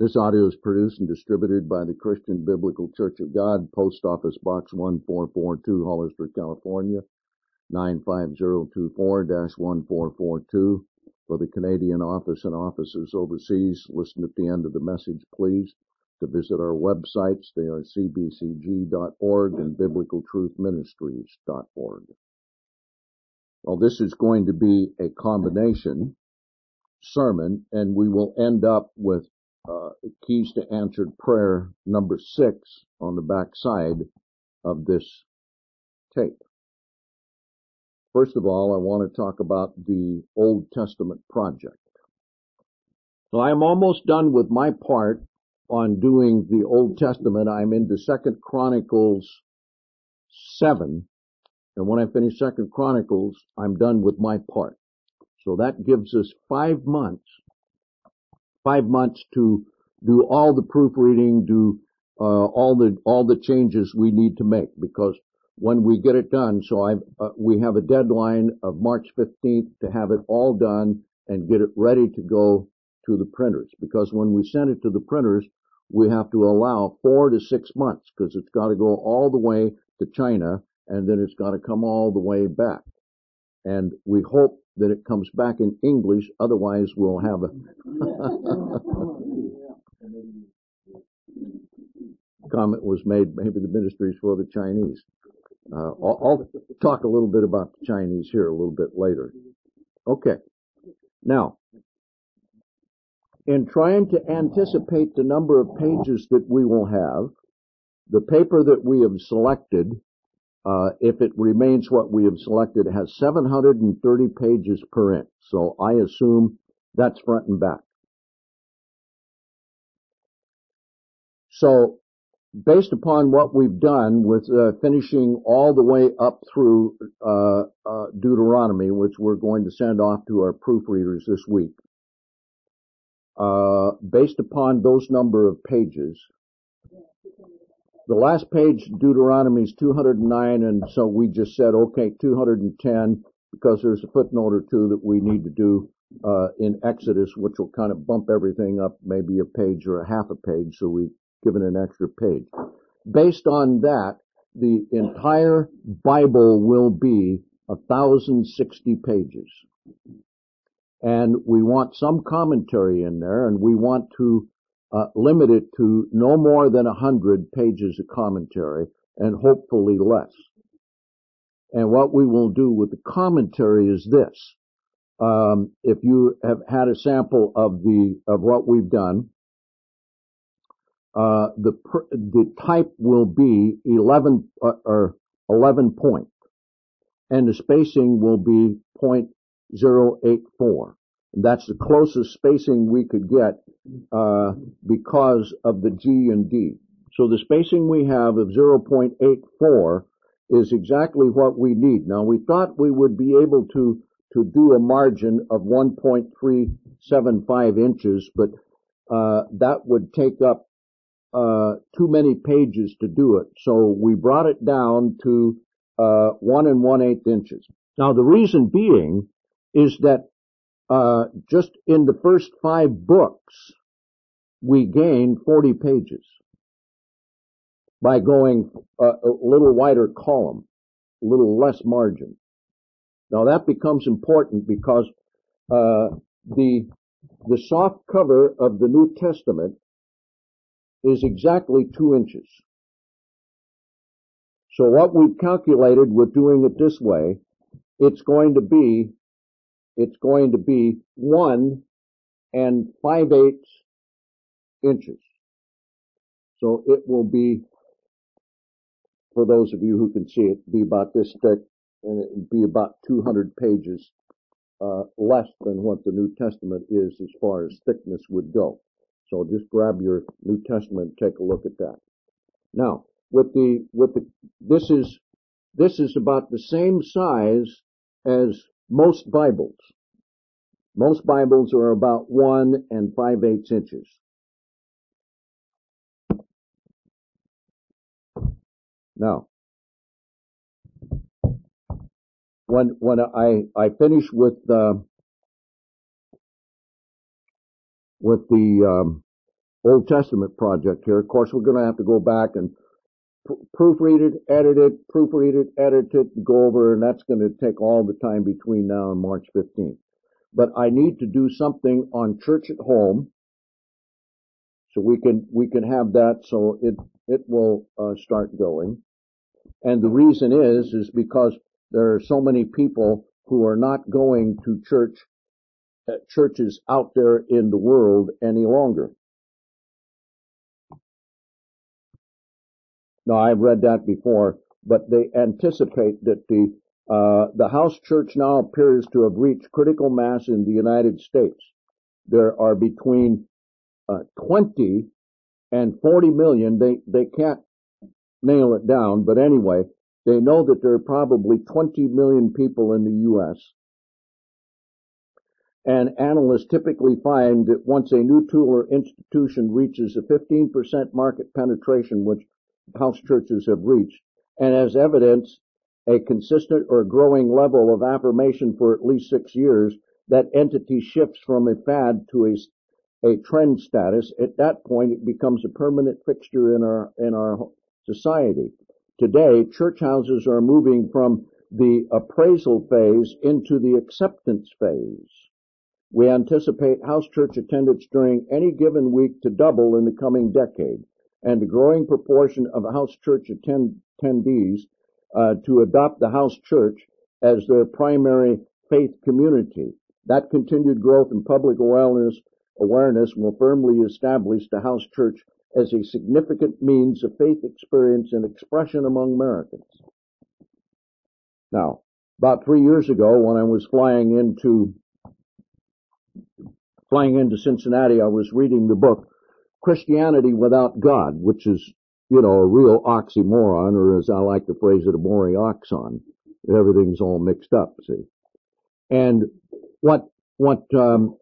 This audio is produced and distributed by the Christian Biblical Church of God, Post Office Box 1442, Hollister, California, 95024-1442. For the Canadian office and offices overseas, listen at the end of the message, please, to visit our websites. They are cbcg.org and biblicaltruthministries.org. Well, this is going to be a combination sermon, and we will end up with Keys to Answered Prayer number 6 on the back side of this tape. First of all, I want to talk about the Old Testament project. So I'm almost done with my part on doing the Old Testament. I'm into 2 Chronicles 7, and when I finish 2 Chronicles, I'm done with my part. So that gives us 5 months to do all the proofreading, do all the changes we need to make, because when we get it done, we have a deadline of March 15th to have it all done and get it ready to go to the printers. Because when we send it to the printers, we have to allow 4 to 6 months, because it's got to go all the way to China, and then it's got to come all the way back. And we hope that it comes back in English, otherwise we'll have a comment was made, maybe the ministry is for the Chinese. I'll talk a little bit about the Chinese here a little bit later. Okay. Now, in trying to anticipate the number of pages that we will have, the paper that we have selected, if it remains what we have selected, has 730 pages per inch. So I assume that's front and back. So based upon what we've done with finishing all the way up through Deuteronomy, which we're going to send off to our proofreaders this week, based upon those number of pages, the last page, Deuteronomy, is 209, and so we just said, okay, 210, because there's a footnote or two that we need to do in Exodus, which will kind of bump everything up maybe a page or a half a page, so we've given an extra page. Based on that, the entire Bible will be 1,060 pages. And we want some commentary in there, and we want to limit it to no more than 100 pages of commentary, and hopefully less. And what we will do with the commentary is this. If you have had a sample of what we've done, the type will be 11 point, and the spacing will be 0.084. That's the closest spacing we could get because of the G and D. So the spacing we have of 0.84 is exactly what we need. Now, we thought we would be able to do a margin of 1.375 inches, but that would take up too many pages to do it. So we brought it down to 1 1/8 inches. Now, the reason being is that just in the first 5 books, we gained 40 pages by going a little wider column, a little less margin. Now that becomes important because the soft cover of the New Testament is exactly 2 inches. So what we've calculated with doing it this way, it's going to be 1 5/8 inches. So it will be, for those of you who can see it, be about this thick, and it would be about 200 pages less than what the New Testament is as far as thickness would go. So just grab your New Testament and take a look at that. Now, this is about the same size as most Bibles. Most Bibles are about 1 5/8 inches. Now, when I finish with the Old Testament project here. Of course, we're going to have to go back and proofread it, edit it, go over, and that's going to take all the time between now and March 15th. But I need to do something on Church at Home, so we can have that, so it will start going. And the reason is because there are so many people who are not going to churches out there in the world any longer. Now, I've read that before, but they anticipate that the house church now appears to have reached critical mass in the United States. There are between 20 and 40 million. They can't nail it down, but anyway, they know that there are probably 20 million people in the U.S. And analysts typically find that once a new tool or institution reaches a 15% market penetration, which house churches have reached, and as evidence, a consistent or growing level of affirmation for at least 6 years, that entity shifts from a fad to a trend status. At that point, it becomes a permanent fixture in our society. Today, church houses are moving from the appraisal phase into the acceptance phase. We anticipate house church attendance during any given week to double in the coming decade, and a growing proportion of house church attendees to adopt the house church as their primary faith community. That continued growth in public awareness will firmly establish the house church as a significant means of faith experience and expression among Americans. Now, about 3 years ago, when I was flying into Cincinnati, I was reading the book Christianity Without God, which is, a real oxymoron, or as I like to phrase it, a morioxon. Everything's all mixed up, see. And what Gearing,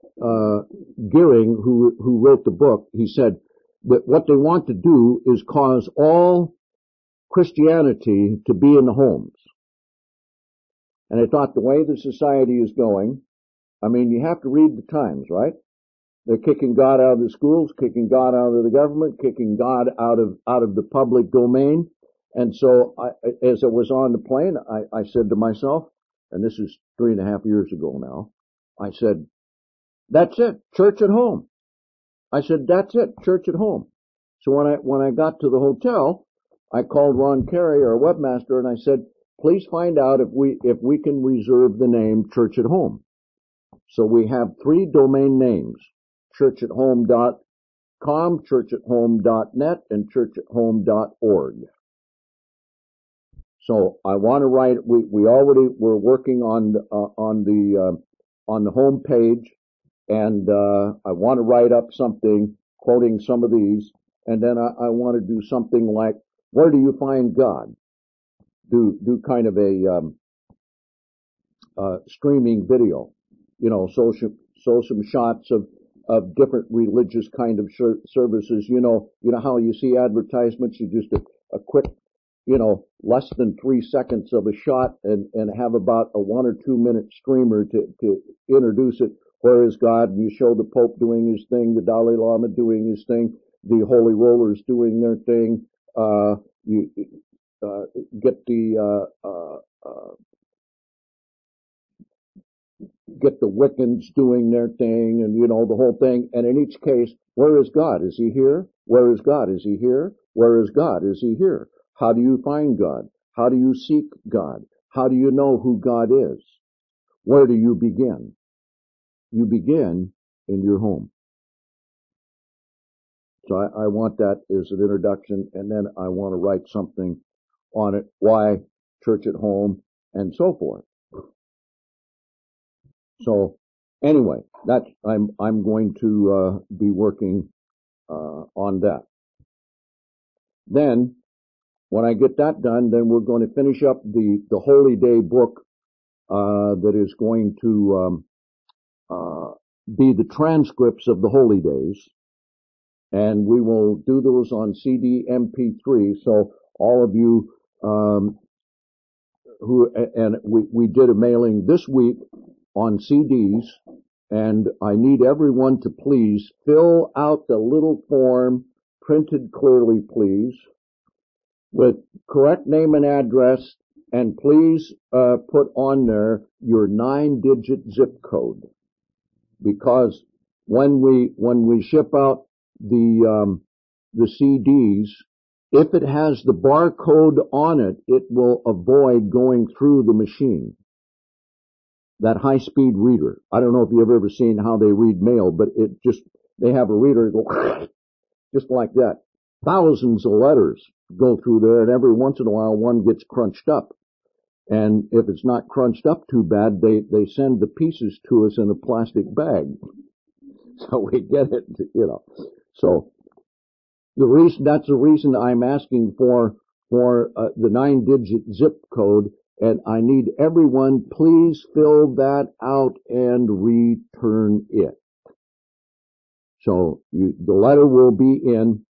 who wrote the book, he said that what they want to do is cause all Christianity to be in the homes. And I thought, the way the society is going, you have to read the times, right? They're kicking God out of the schools, kicking God out of the government, kicking God out of the public domain. And so as I was on the plane, I said to myself, and this is 3.5 years ago now, I said, that's it, church at home. I said, that's it, church at home. So when I got to the hotel, I called Ron Carey, our webmaster, and I said, please find out if we can reserve the name Church at Home. So we have 3 domain names: churchathome.com, churchathome.net, and churchathome.org. So I want to write. We already were working on the home page, and I want to write up something quoting some of these, and then I want to do something like, where do you find God? Do kind of a streaming video, so some shots of different religious kind of services. You know how you see advertisements, you just a quick, less than 3 seconds of a shot, and have about a 1 or 2 minute streamer to introduce it. Where is God? And you show the Pope doing his thing, the Dalai Lama doing his thing, the Holy Rollers doing their thing. You get the Wiccans doing their thing, and the whole thing. And in each case, where is God? Is he here? Where is God? Is he here? Where is God? Is he here? How do you find God? How do you seek God? How do you know who God is? Where do you begin? You begin in your home. So I want that as an introduction, and then I want to write something on it, why church at home, and so forth. So anyway, I'm going to be working on that. Then, when I get that done, then we're going to finish up the Holy Day book that is going to be the transcripts of the Holy Days, and we will do those on CD MP3. So all of you we did a mailing this week on CDs, And I need everyone to please fill out the little form, printed clearly, please, with correct name and address, and please put on there your 9-digit zip code. Because when we ship out the CDs, if it has the barcode on it, it will avoid going through the machine. That high-speed reader. I don't know if you've ever seen how they read mail, but they have a reader go just like that. Thousands of letters go through there, and every once in a while one gets crunched up. And if it's not crunched up too bad, they send the pieces to us in a plastic bag. So we get it, So that's the reason I'm asking for the 9-digit zip code. And I need everyone, please fill that out and return it. So the letter will be in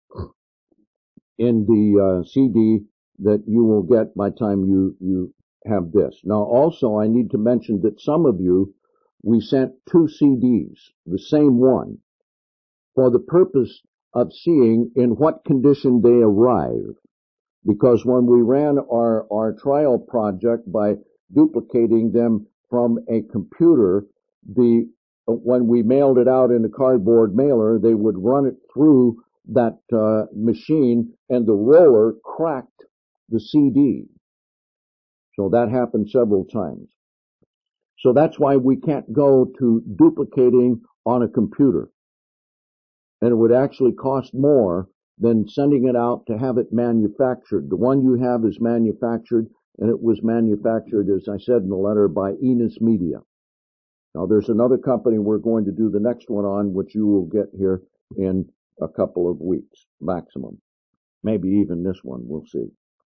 the CD that you will get by the time you have this. Now also I need to mention that some of you, we sent 2 CDs, the same one, for the purpose of seeing in what condition they arrive. Because when we ran our trial project by duplicating them from a computer, when we mailed it out in a cardboard mailer, they would run it through that machine, and the roller cracked the CD. So that happened several times. So that's why we can't go to duplicating on a computer. And it would actually cost more than sending it out to have it manufactured. The one you have is manufactured, and it was manufactured, as I said in the letter, by Enos Media. Now there's another company we're going to do the next one on, which you will get here in a couple of weeks, maximum. Maybe even this one, we'll see.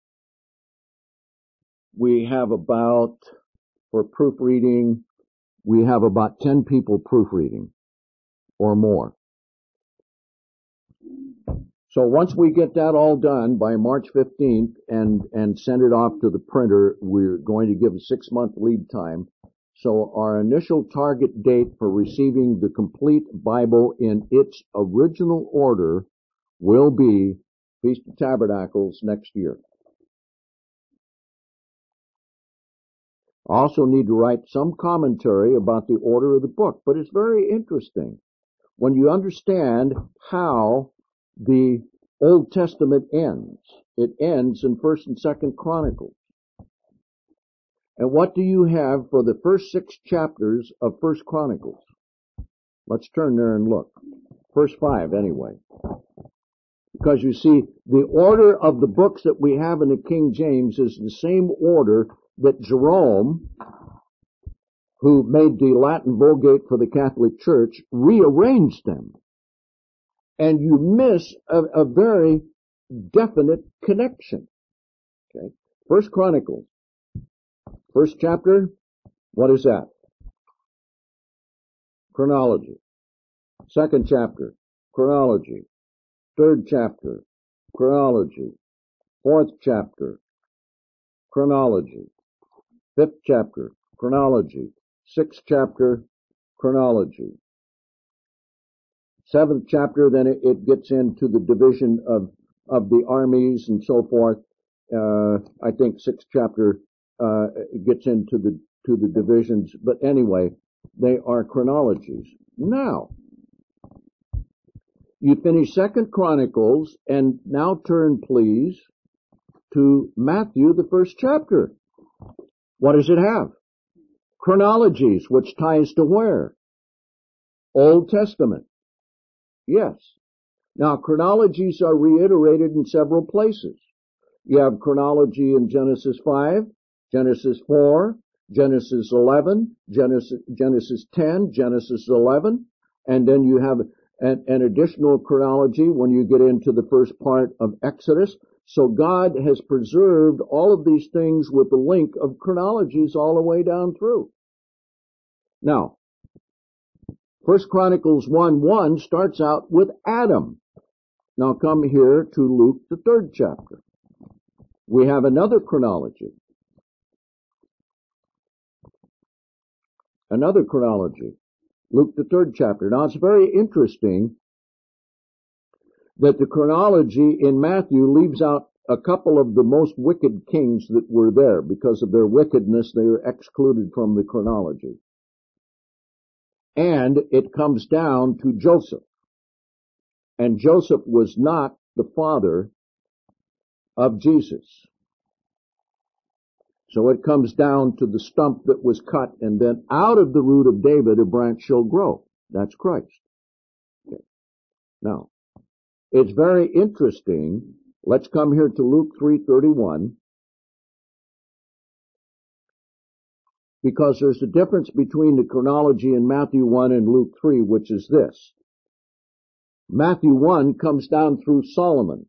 We have for proofreading, we have about 10 people proofreading or more. So once we get that all done by March 15th and send it off to the printer, we're going to give a 6-month lead time. So our initial target date for receiving the complete Bible in its original order will be Feast of Tabernacles next year. I also need to write some commentary about the order of the book, but it's very interesting when you understand how the Old Testament ends. It ends in 1st and 2nd Chronicles. And what do you have for the first 6 chapters of 1st Chronicles? Let's turn there and look. First 5 anyway. Because you see, the order of the books that we have in the King James is the same order that Jerome, who made the Latin Vulgate for the Catholic Church, rearranged them. And you miss a very definite connection. Okay. 1st Chronicles. 1st chapter, what is that? Chronology. 2nd chapter, chronology. 3rd chapter, chronology. 4th chapter, chronology. 5th chapter, chronology. 6th chapter, chronology. 7th chapter, then it gets into the division of the armies and so forth. I think 6th chapter gets into the divisions, but anyway, they are chronologies. Now, you finish 2nd Chronicles, and now turn, please, to Matthew, the 1st chapter. What does it have? Chronologies, which ties to where? Old Testament. Yes. Now, chronologies are reiterated in several places. You have chronology in Genesis 5, Genesis 4, Genesis 11, Genesis 10, Genesis 11, and then you have an additional chronology when you get into the first part of Exodus. So God has preserved all of these things with the link of chronologies all the way down through. Now, 1 Chronicles 1:1 starts out with Adam. Now come here to Luke, the 3rd chapter. We have another chronology. Another chronology. Luke, the 3rd chapter. Now, it's very interesting that the chronology in Matthew leaves out a couple of the most wicked kings that were there. Because of their wickedness, they are excluded from the chronology. And it comes down to Joseph. And Joseph was not the father of Jesus. So it comes down to the stump that was cut, and then out of the root of David a branch shall grow. That's Christ. Okay. Now, it's very interesting. Let's come here to Luke 3:31. Because there's a difference between the chronology in Matthew 1 and Luke 3, which is this. Matthew 1 comes down through Solomon.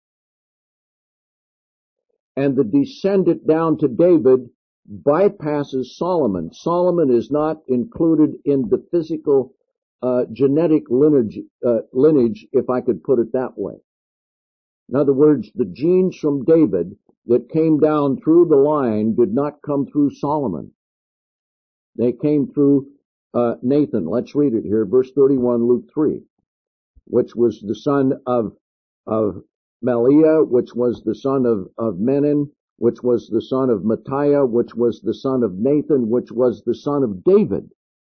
And the descendant down to David bypasses Solomon. Solomon is not included in the physical genetic lineage, if I could put it that way. In other words, the genes from David that came down through the line did not come through Solomon. They came through Nathan. Let's read it here, verse 31, Luke 3, which was the son of Maliah, which was the son of Menon, which was the son of Mattiah, which was the son of Nathan, which was the son of David.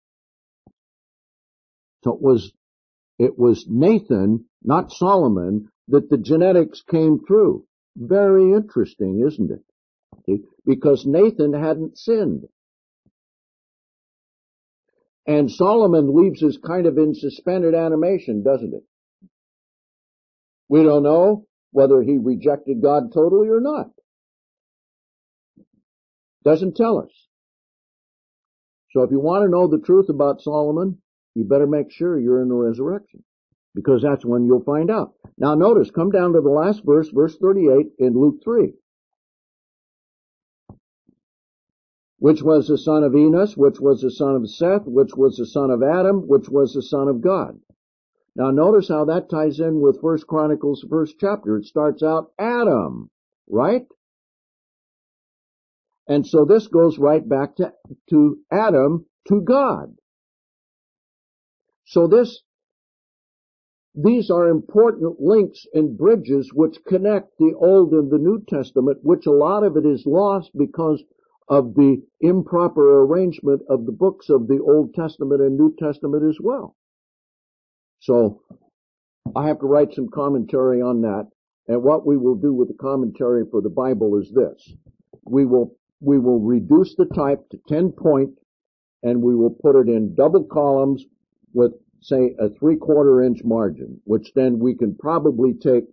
So it was Nathan, not Solomon, that the genetics came through. Very interesting, isn't it? See? Because Nathan hadn't sinned. And Solomon leaves us kind of in suspended animation, doesn't it? We don't know whether he rejected God totally or not. Doesn't tell us. So if you want to know the truth about Solomon, you better make sure you're in the resurrection, because that's when you'll find out. Now notice, come down to the last verse, verse 38 in Luke 3. Which was the son of Enos, which was the son of Seth, which was the son of Adam, which was the son of God. Now notice how that ties in with 1 Chronicles, 1st chapter. It starts out Adam, right? And so this goes right back to Adam, to God. So these are important links and bridges which connect the Old and the New Testament, which a lot of it is lost because of the improper arrangement of the books of the Old Testament and New Testament as well. So I have to write some commentary on that. And what we will do with the commentary for the Bible is this. We will reduce the type to 10 point, and we will put it in double columns with, say, a 3/4 inch margin, which then we can probably take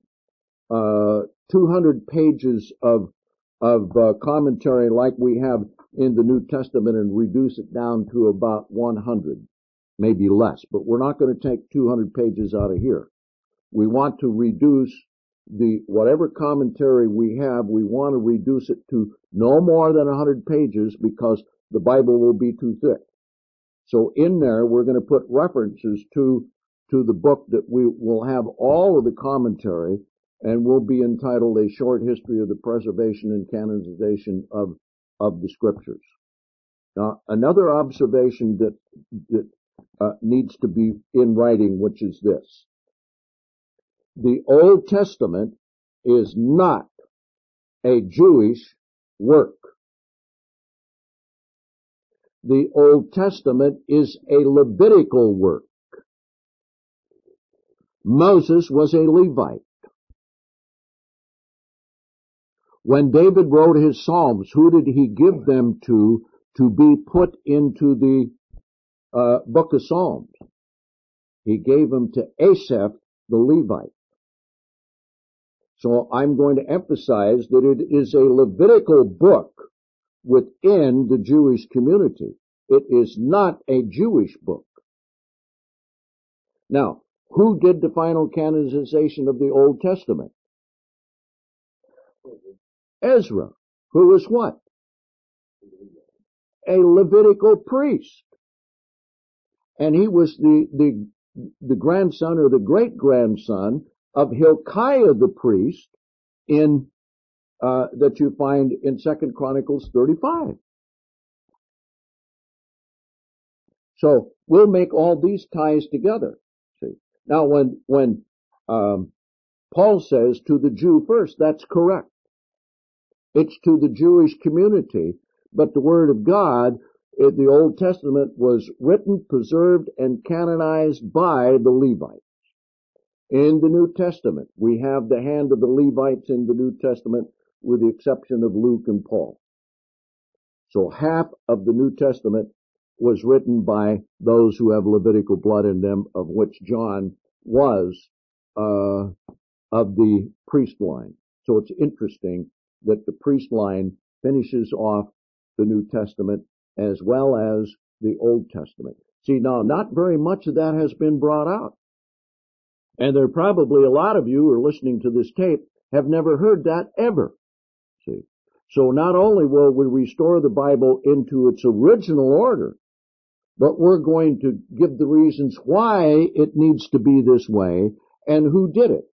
200 pages of commentary like we have in the New Testament and reduce it down to about 100, maybe less. But we're not going to take 200 pages out of here. We want to reduce whatever commentary we have, we want to reduce it to no more than 100 pages because the Bible will be too thick. So in there, we're going to put references to the book that we will have all of the commentary, and will be entitled A Short History of the Preservation and Canonization of the Scriptures. Now, another observation that needs to be in writing, which is this. The Old Testament is not a Jewish work. The Old Testament is a Levitical work. Moses was a Levite. When David wrote his Psalms, who did he give them to be put into the book of Psalms? He gave them to Asaph, the Levite. So I'm going to emphasize that it is a Levitical book within the Jewish community. It is not a Jewish book. Now, who did the final canonization of the Old Testament? Ezra, who was what? A Levitical priest. And he was the grandson or the great-grandson of Hilkiah the priest that you find in 2 Chronicles 35. So we'll make all these ties together. See? Now, when Paul says to the Jew first, that's correct. It's to the Jewish community, but the Word of God in the Old Testament was written, preserved, and canonized by the Levites. In the New Testament, we have the hand of the Levites in the New Testament, with the exception of Luke and Paul. So half of the New Testament was written by those who have Levitical blood in them, of which John was of the priest line. So it's interesting that the priest line finishes off the New Testament as well as the Old Testament. See, now, not very much of that has been brought out. And there are probably a lot of you who are listening to this tape have never heard that ever. See? So not only will we restore the Bible into its original order, but we're going to give the reasons why it needs to be this way and who did it.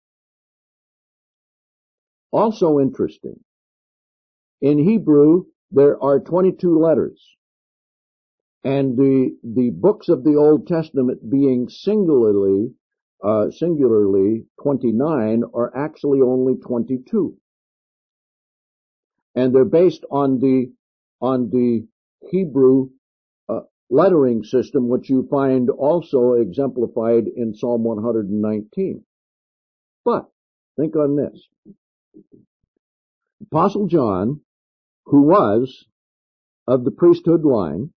Also interesting, in Hebrew, there are 22 letters. And the books of the Old Testament being singularly 29 are actually only 22. And they're based on the Hebrew lettering system, which you find also exemplified in Psalm 119. But think on this. Apostle John, who was of the priesthood line,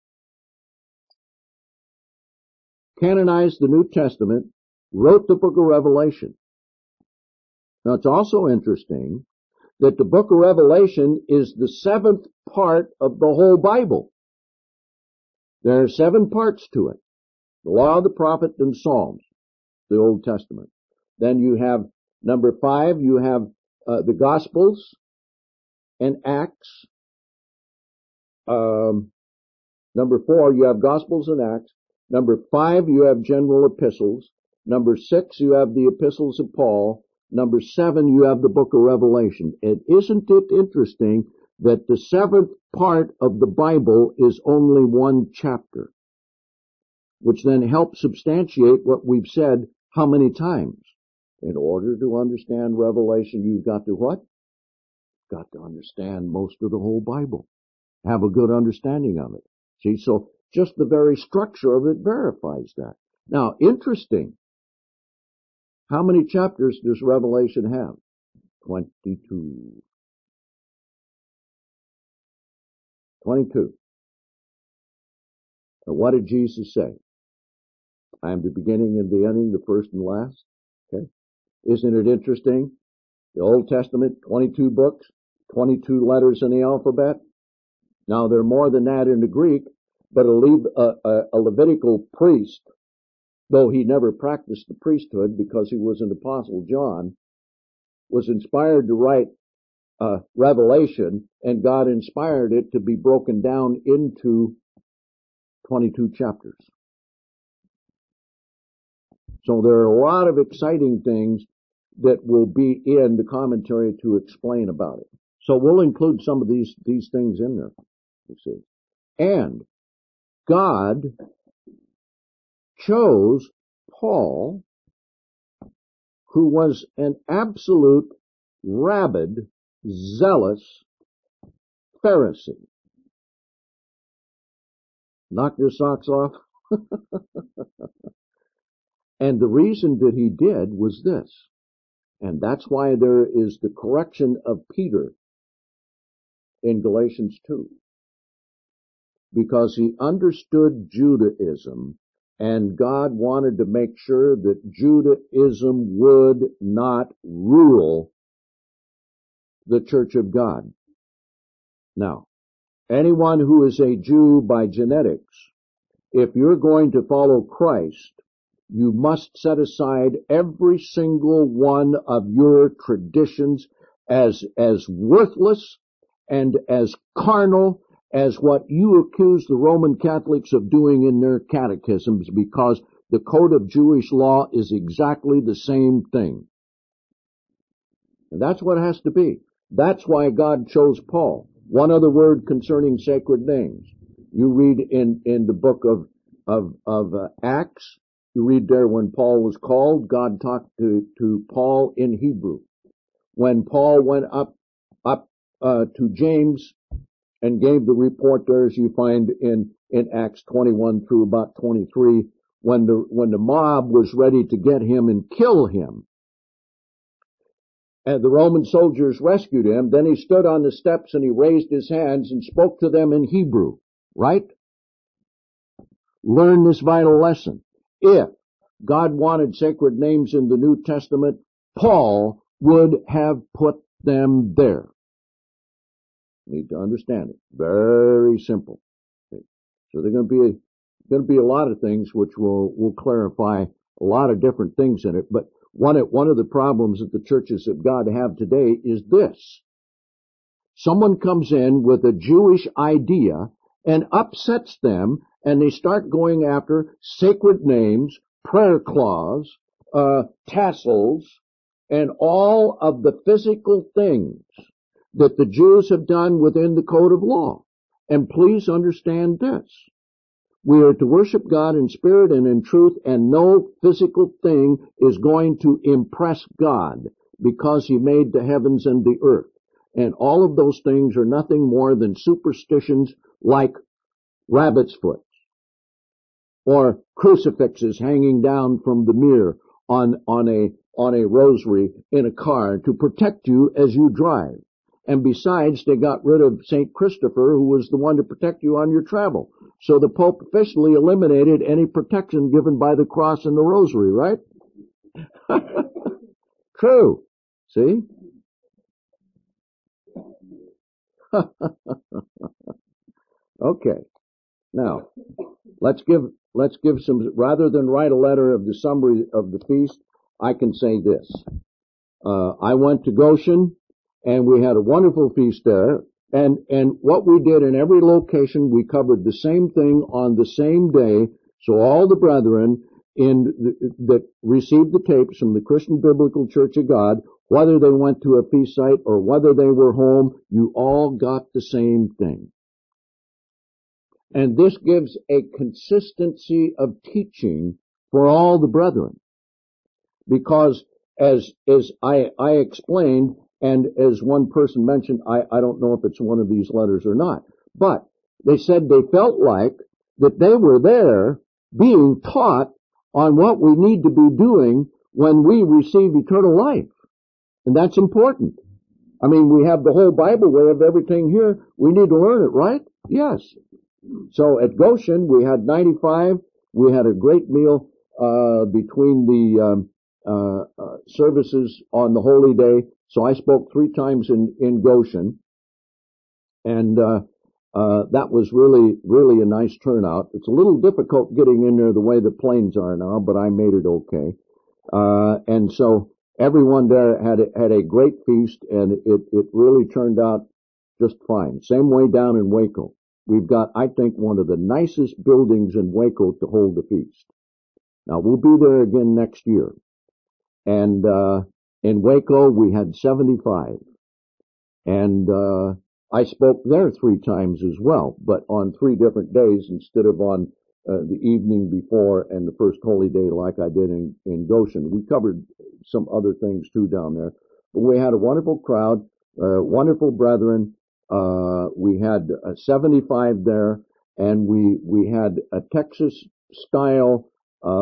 canonized the New Testament, wrote the book of Revelation. Now it's also interesting that the book of Revelation is the seventh part of the whole Bible. There are 7 parts to it. The Law, the Prophet, and Psalms, the Old Testament. Then you have number 5, you have the Gospels and Acts. Number 4, you have Gospels and Acts. Number 5, you have general epistles. Number 6, you have the epistles of Paul. Number 7, you have the book of Revelation. And isn't it interesting that the 7th part of the Bible is only 1 chapter, which then helps substantiate what we've said how many times? In order to understand Revelation, you've got to what? Got to understand most of the whole Bible. Have a good understanding of it. See, so just the very structure of it verifies that. Now, interesting. How many chapters does Revelation have? 22. 22. And what did Jesus say? I am the beginning and the ending, the first and last. Okay. Isn't it interesting? The Old Testament, 22 books, 22 letters in the alphabet. Now, there are more than that in the Greek, but a Levitical priest, though he never practiced the priesthood because he was an apostle, John, was inspired to write Revelation, and God inspired it to be broken down into 22 chapters. So there are a lot of exciting things that will be in the commentary to explain about it. So we'll include some of these things in there, you see. And God chose Paul, who was an absolute rabid, zealous Pharisee. Knock your socks off? And the reason that he did was this, and that's why there is the correction of Peter in Galatians 2. Because he understood Judaism, and God wanted to make sure that Judaism would not rule the Church of God. Now, anyone who is a Jew by genetics, if you're going to follow Christ, you must set aside every single one of your traditions as worthless and as carnal as what you accuse the Roman Catholics of doing in their catechisms, because the code of Jewish law is exactly the same thing. And that's what it has to be. That's why God chose Paul. One other word concerning sacred names. You read in the book of Acts, you read there when Paul was called, God talked to Paul in Hebrew. When Paul went up to James and gave the report there, as you find in Acts 21 through about 23, when the mob was ready to get him and kill him, and the Roman soldiers rescued him, then he stood on the steps and he raised his hands and spoke to them in Hebrew, right? Learn this vital lesson. If God wanted sacred names in the New Testament, Paul would have put them there. Need to understand it. Very simple. Okay. So there's going to be a lot of things which will clarify a lot of different things in it. But one of the problems that the churches of God have today is this. Someone comes in with a Jewish idea and upsets them, and they start going after sacred names, prayer cloths, tassels, and all of the physical things that the Jews have done within the code of law. And please understand this. We are to worship God in spirit and in truth, and no physical thing is going to impress God because He made the heavens and the earth. And all of those things are nothing more than superstitions like rabbit's foot or crucifixes hanging down from the mirror on a rosary in a car to protect you as you drive. And besides, they got rid of St. Christopher, who was the one to protect you on your travel. So the Pope officially eliminated any protection given by the cross and the rosary, right? True. See? Okay. Now, let's give some, rather than write a letter of the summary of the feast, I can say this. I went to Goshen, and we had a wonderful feast there. And what we did in every location, we covered the same thing on the same day. So all the brethren that received the tapes from the Christian Biblical Church of God, whether they went to a feast site or whether they were home, you all got the same thing. And this gives a consistency of teaching for all the brethren. Because as I explained, and as one person mentioned, I don't know if it's one of these letters or not, but they said they felt like that they were there being taught on what we need to be doing when we receive eternal life. And that's important. I mean, we have the whole Bible, we have everything here. We need to learn it, right? Yes. So at Goshen, we had 95. We had a great meal between the services on the holy day. So I spoke 3 times in Goshen, and that was really a nice turnout. It's a little difficult getting in there the way the planes are now, but I made it okay. And so everyone there had a great feast, and it really turned out just fine. Same way down in Waco. We've got, I think, one of the nicest buildings in Waco to hold the feast. Now, we'll be there again next year. And in Waco, we had 75. And I spoke there 3 times as well, but on 3 different days instead of on the evening before and the first holy day like I did in Goshen. We covered some other things too down there. But we had a wonderful crowd, wonderful brethren. We had 75 there, and we had a Texas style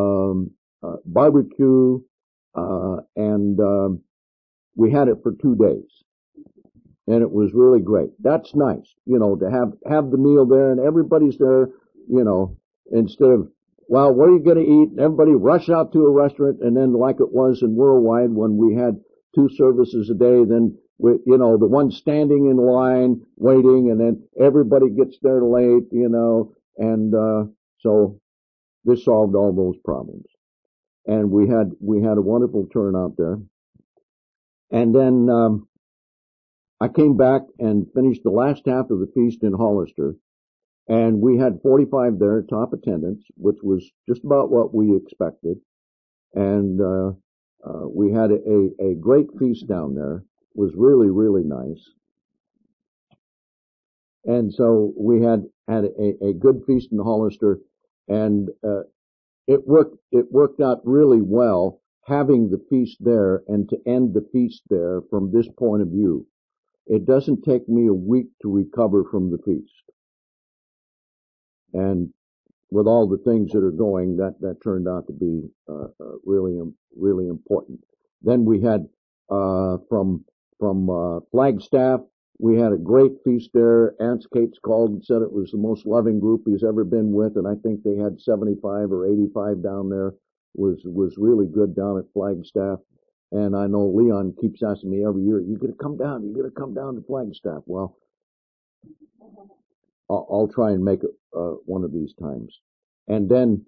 barbecue, and we had it for 2 days, and it was really great. That's nice, to have the meal there, and everybody's there, instead of, well, what are you going to eat? And everybody rush out to a restaurant, and then like it was in Worldwide when we had 2 services a day, then the one standing in line waiting, and then everybody gets there late, and so this solved all those problems. And we had a wonderful turnout there. And then I came back and finished the last half of the feast in Hollister, and we had 45 there, top attendance, which was just about what we expected. And we had a great feast down there. It was really, really nice. And so we had a good feast in Hollister, And it worked out really well having the feast there and to end the feast there from this point of view. It doesn't take me a week to recover from the feast. And with all the things that are going, that turned out to be really important. Then we had from Flagstaff, we had a great feast there. Aunt Kate's called and said it was the most loving group he's ever been with, and I think they had 75 or 85 down there. Was really good down at Flagstaff. And I know Leon keeps asking me every year, "You gotta come down. You gotta come down to Flagstaff." Well, I'll try and make it one of these times. And then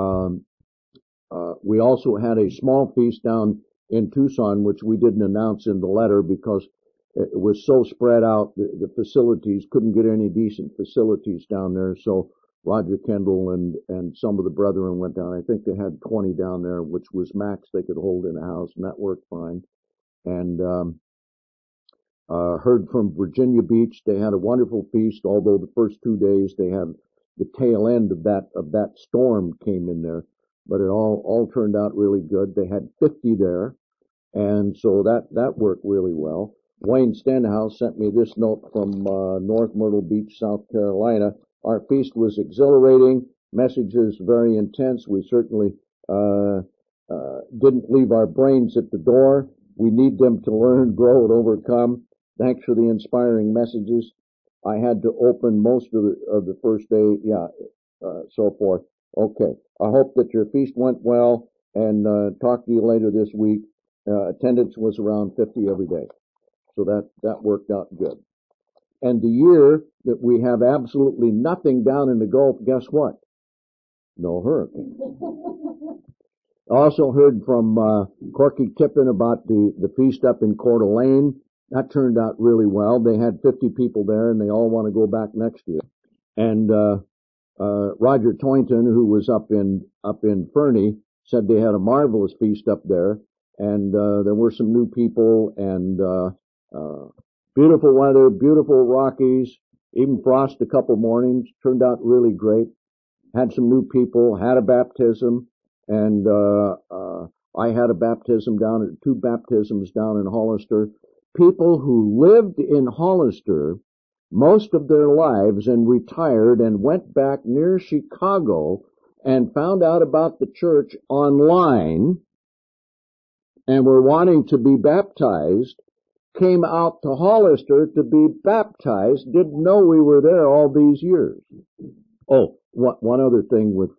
we also had a small feast down in Tucson, which we didn't announce in the letter because it was so spread out. The facilities couldn't get any decent facilities down there. So Roger Kendall and some of the brethren went down. I think they had 20 down there, which was max they could hold in a house, and that worked fine. And heard from Virginia Beach. They had a wonderful feast, although the first 2 days they had the tail end of that storm came in there. But it all turned out really good. They had 50 there, and so that worked really well. Wayne Stenhouse sent me this note from North Myrtle Beach, South Carolina. Our feast was exhilarating, messages very intense. We certainly didn't leave our brains at the door. We need them to learn, grow, and overcome. Thanks for the inspiring messages. I had to open most of the first day, so forth. Okay. I hope that your feast went well, and talk to you later this week. Attendance was around 50 every day. So that worked out good. And the year that we have absolutely nothing down in the Gulf, guess what? No hurricane. I also heard from Corky Tippin about the feast up in Coeur d'Alene. That turned out really well. They had 50 people there, and they all want to go back next year. And Roger Toynton, who was up in Fernie, said they had a marvelous feast up there, and there were some new people, and beautiful weather, beautiful Rockies, even frost a couple mornings. Turned out really great. Had some new people, had a baptism, and I had a baptism two baptisms down in Hollister. People who lived in Hollister most of their lives and retired and went back near Chicago and found out about the church online and were wanting to be baptized, came out to Hollister to be baptized, didn't know we were there all these years. Oh, one other thing with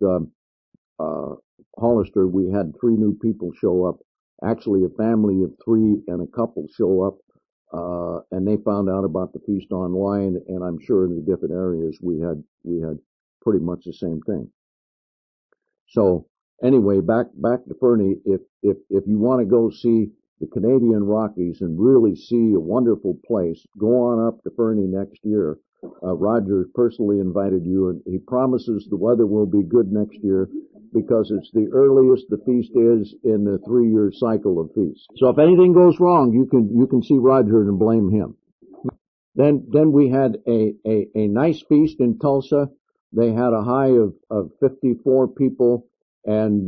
Hollister, we had 3 new people show up. Actually, a family of 3 and a couple show up, and they found out about the feast online, and I'm sure in the different areas we had pretty much the same thing. So anyway, back to Fernie. If you want to go see the Canadian Rockies and really see a wonderful place, go on up to Fernie next year. Roger personally invited you, and he promises the weather will be good next year because it's the earliest the feast is in the 3-year cycle of feasts. So if anything goes wrong, you can see Roger and blame him. Then we had a nice feast in Tulsa. They had a high of 54 people, and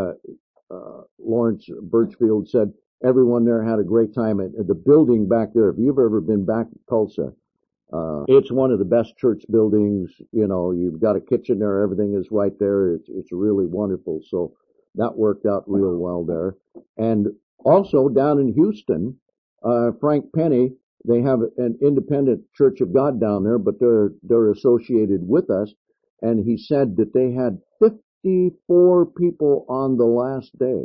Lawrence Birchfield said everyone there had a great time. At the building back there, if you've ever been back to Tulsa, it's one of the best church buildings. You know, you've got a kitchen there, everything is right there. It's really wonderful. So that worked out real well there. And also down in Houston, Frank Penny, they have an independent Church of God down there, but they're associated with us. And he said that they had 54 people on the last day.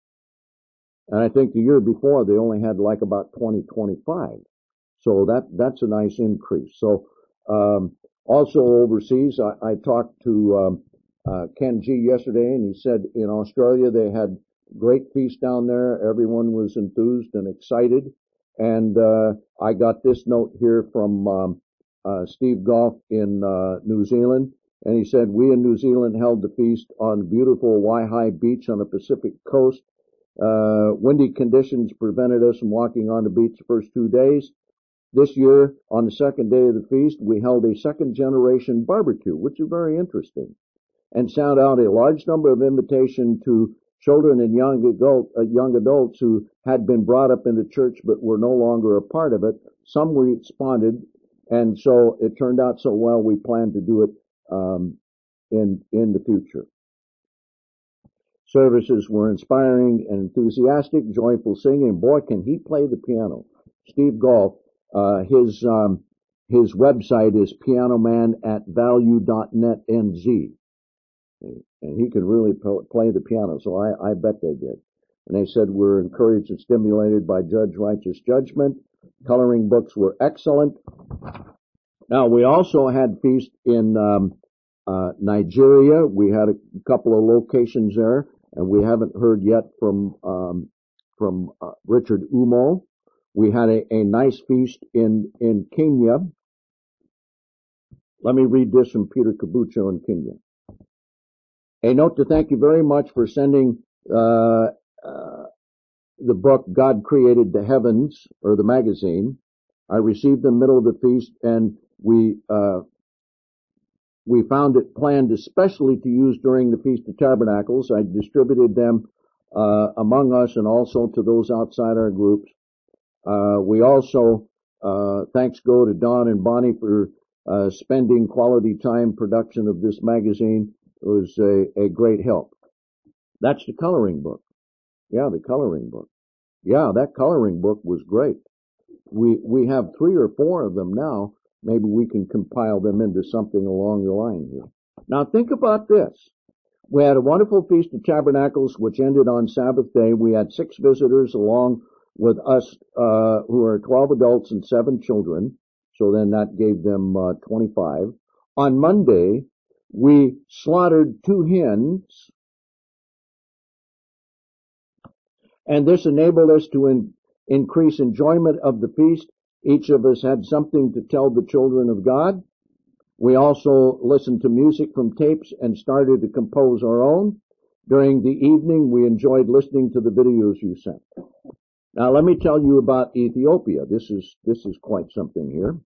And I think the year before they only had like about 25. So that's a nice increase. So, also overseas, I talked to, Ken G yesterday, and he said in Australia they had great feast down there. Everyone was enthused and excited. And, I got this note here from, Steve Goff in, New Zealand. And he said, we in New Zealand held the feast on beautiful Waihai Beach on the Pacific coast. Windy conditions prevented us from walking on the beach the first 2 days. This year, on the second day of the feast, we held a second generation barbecue, which is very interesting. and sent out a large number of invitations to children and young adults who had been brought up in the church but were no longer a part of it. Some responded, and so it turned out so well we plan to do it in the future. Services were inspiring and enthusiastic, joyful singing. Boy, can he play the piano. Steve Golf, his website is pianoman@value.net NZ. And he could really play the piano, so I bet they did. And they said we're encouraged and stimulated by righteous judgment. Coloring books were excellent. Now, we also had feast in Nigeria. We had a couple of locations there, and we haven't heard yet from Richard Umo. We had a nice feast in Kenya. Let me read this from Peter Kabucho in Kenya. A note to thank you very much for sending the book God Created the Heavens, or the magazine. I received in the middle of the feast, and we found it planned especially to use during the Feast of Tabernacles. I distributed them among us and also to those outside our groups. We also, thanks go to Don and Bonnie for spending quality time production of this magazine. It was a great help. That's the coloring book. Yeah, the coloring book. Yeah, that coloring book was great. We have 3 or 4 of them now. Maybe we can compile them into something along the line here. Now think about this. We had a wonderful Feast of Tabernacles, which ended on Sabbath day. We had 6 visitors along with us, who are 12 adults and 7 children. So then that gave them 25. On Monday, we slaughtered 2 hens, and this enabled us to increase enjoyment of the feast. Each of us had something to tell the children of God. We also listened to music from tapes and started to compose our own. During the evening, we enjoyed listening to the videos you sent. Now, let me tell you about Ethiopia. This is quite something here.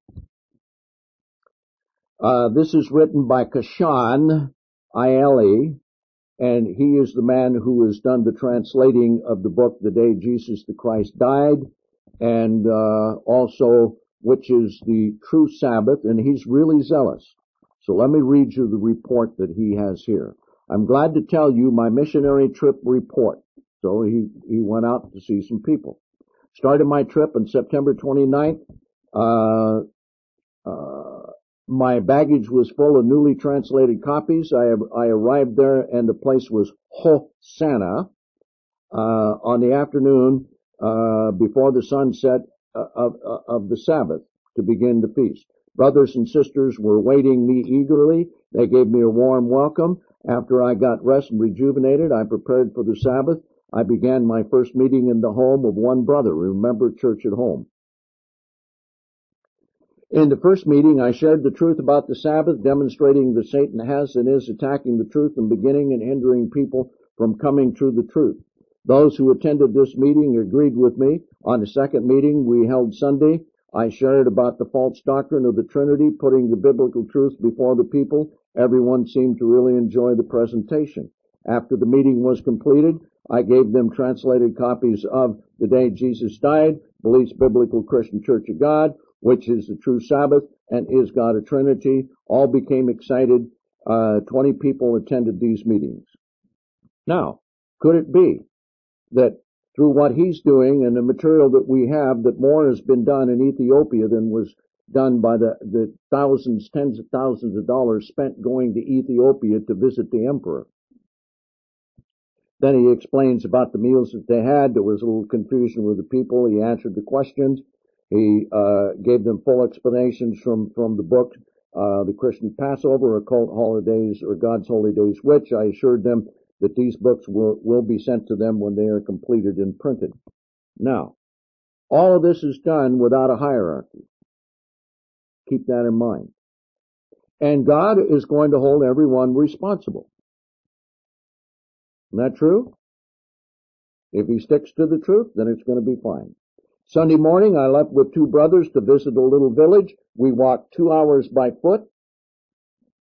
This is written by Kashan Ayeli, and he is the man who has done the translating of the book, The Day Jesus the Christ Died, and also, which is the True Sabbath, and he's really zealous. So let me read you the report that he has here. I'm glad to tell you my missionary trip report. So he went out to see some people. Started my trip on September 29th. My baggage was full of newly translated copies. I arrived there, and the place was Hosanna on the afternoon before the sunset of the Sabbath to begin the feast. Brothers and sisters were waiting me eagerly. They gave me a warm welcome. After I got rest and rejuvenated, I prepared for the Sabbath. I began my first meeting in the home of one brother. Remember, church at home. In the first meeting, I shared the truth about the Sabbath, demonstrating that Satan has and is attacking the truth and beginning and hindering people from coming to the truth. Those who attended this meeting agreed with me. On the second meeting we held Sunday, I shared about the false doctrine of the Trinity, putting the biblical truth before the people. Everyone seemed to really enjoy the presentation. After the meeting was completed, I gave them translated copies of The Day Jesus Died, Beliefs Biblical Christian Church of God, which is the True Sabbath, and Is God a Trinity. All became excited. 20 people attended these meetings. Now, could it be that through what he's doing and the material that we have, that more has been done in Ethiopia than was done by the thousands, tens of thousands of dollars spent going to Ethiopia to visit the emperor? Then he explains about the meals that they had. There was a little confusion with the people. He answered the questions. He gave them full explanations from the book, The Christian Passover, Occult Holidays, or God's Holy Days, which I assured them that these books will be sent to them when they are completed and printed. Now, all of this is done without a hierarchy. Keep that in mind. And God is going to hold everyone responsible. Isn't that true? If he sticks to the truth, then it's going to be fine. Sunday morning, I left with 2 brothers to visit a little village. We walked 2 hours by foot.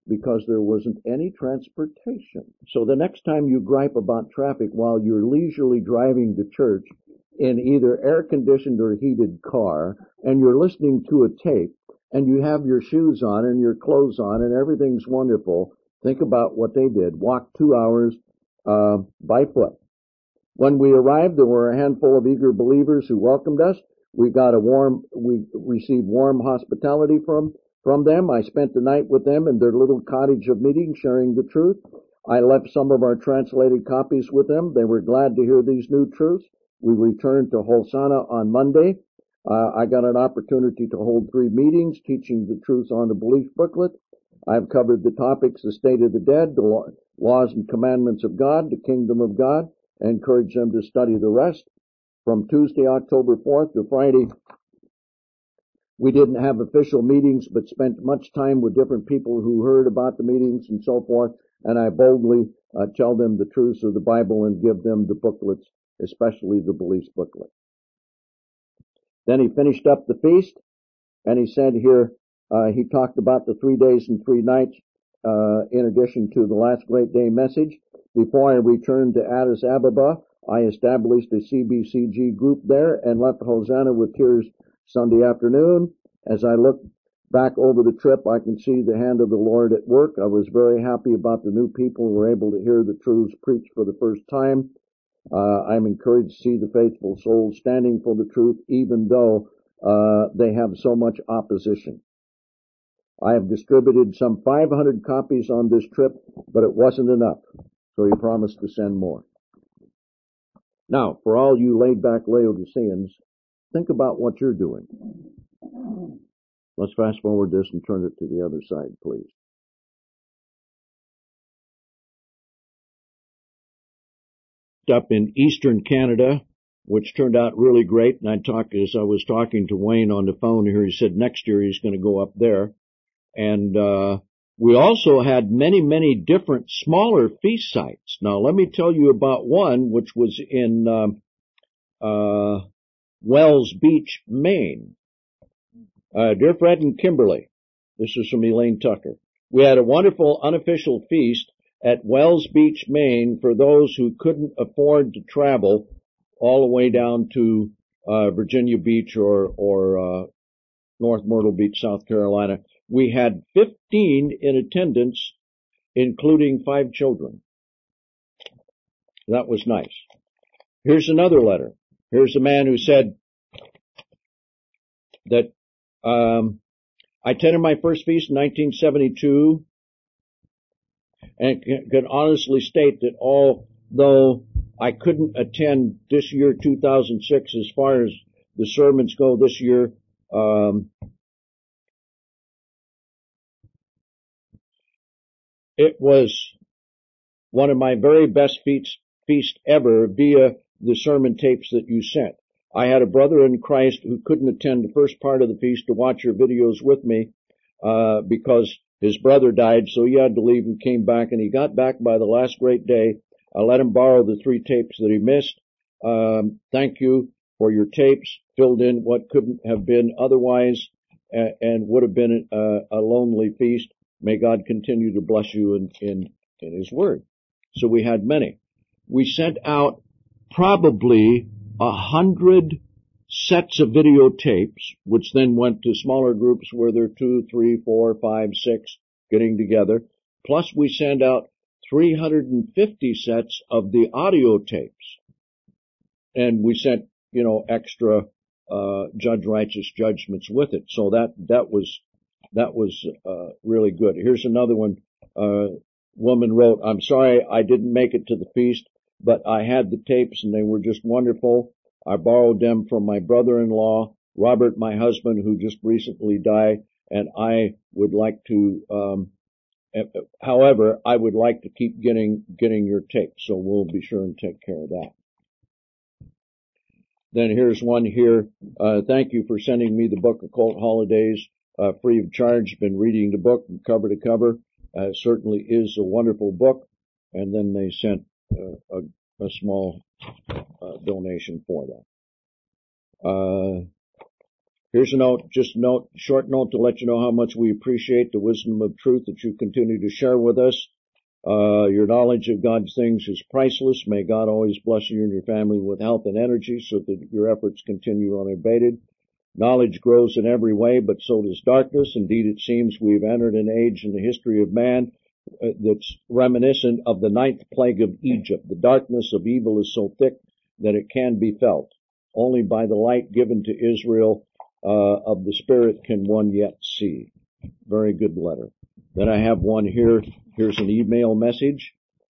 because there wasn't any transportation. So the next time you gripe about traffic while you're leisurely driving to church in either air-conditioned or heated car, and you're listening to a tape, and you have your shoes on and your clothes on and everything's wonderful, think about what they did. Walk 2 hours by foot. When we arrived, there were a handful of eager believers who welcomed us. We received warm hospitality from them. I spent the night with them in their little cottage of meeting, sharing the truth. I left some of our translated copies with them. They were glad to hear these new truths. We returned to Hosanna on Monday. I got an opportunity to hold 3 meetings teaching the truth on the belief booklet. I've covered the topics: the state of the dead, the laws and commandments of God, the kingdom of God. I encourage them to study the rest. From Tuesday, October 4th to Friday, we didn't have official meetings, but spent much time with different people who heard about the meetings and so forth. And I boldly tell them the truths of the Bible and give them the booklets, especially the beliefs booklet. Then he finished up the feast, and he said here, he talked about the 3 days and 3 nights, in addition to the last great day message. Before I returned to Addis Ababa, I established a CBCG group there and left Hosanna with tears Sunday afternoon. As I look back over the trip, I can see the hand of the Lord at work. I was very happy about the new people who were able to hear the truths preached for the first time. I'm encouraged to see the faithful souls standing for the truth, even though they have so much opposition. I have distributed some 500 copies on this trip, but it wasn't enough, so he promised to send more. Now, for all you laid-back Laodiceans, think about what you're doing. Let's fast forward this and turn it to the other side, please. Up in eastern Canada, which turned out really great, and as I was talking to Wayne on the phone here, he said next year he's going to go up there. And we also had many, many different smaller feast sites. Now, let me tell you about one, which was in Wells Beach, Maine. Dear Fred and Kimberly, this is from Elaine Tucker. We had a wonderful unofficial feast at Wells Beach, Maine, for those who couldn't afford to travel all the way down to Virginia Beach or North Myrtle Beach, South Carolina. We had 15 in attendance, including 5 children. That was nice. Here's another letter. Here's a man who said that I attended my first feast in 1972 and can honestly state that although I couldn't attend this year, 2006, as far as the sermons go this year, it was one of my very best feast ever via the sermon tapes that you sent. I had a brother in Christ who couldn't attend the first part of the feast to watch your videos with me because his brother died, so he had to leave and came back, and he got back by the last great day. I let him borrow the 3 tapes that he missed. Thank you for your tapes, filled in what couldn't have been otherwise and would have been a lonely feast. May God continue to bless you in His Word. So we had many. We sent out probably 100 sets of videotapes, which then went to smaller groups where there are 2, 3, 4, 5, 6 getting together. Plus we send out 350 sets of the audio tapes. And we sent, extra Judge Righteous judgments with it. So that was really good. Here's another one. Woman wrote, I'm sorry I didn't make it to the feast, but I had the tapes and they were just wonderful. I borrowed them from my brother-in-law, Robert, my husband, who just recently died, and I would like to, however, I would like to keep getting your tapes, so we'll be sure and take care of that. Then here's one here. Thank you for sending me the book Occult Holidays, free of charge. Been reading the book from cover to cover. It certainly is a wonderful book. And then they sent a small donation for that. Here's a note, just a note, short note to let you know how much we appreciate the wisdom of truth that you continue to share with us. Your knowledge of God's things is priceless. May God always bless you and your family with health and energy so that your efforts continue unabated. Knowledge grows in every way, but so does darkness. Indeed, it seems we've entered an age in the history of man that's reminiscent of the 9th plague of Egypt. The darkness of evil is so thick that it can be felt. Only by the light given to Israel of the Spirit can one yet see. Very good letter. Then I have one here. Here's an email message.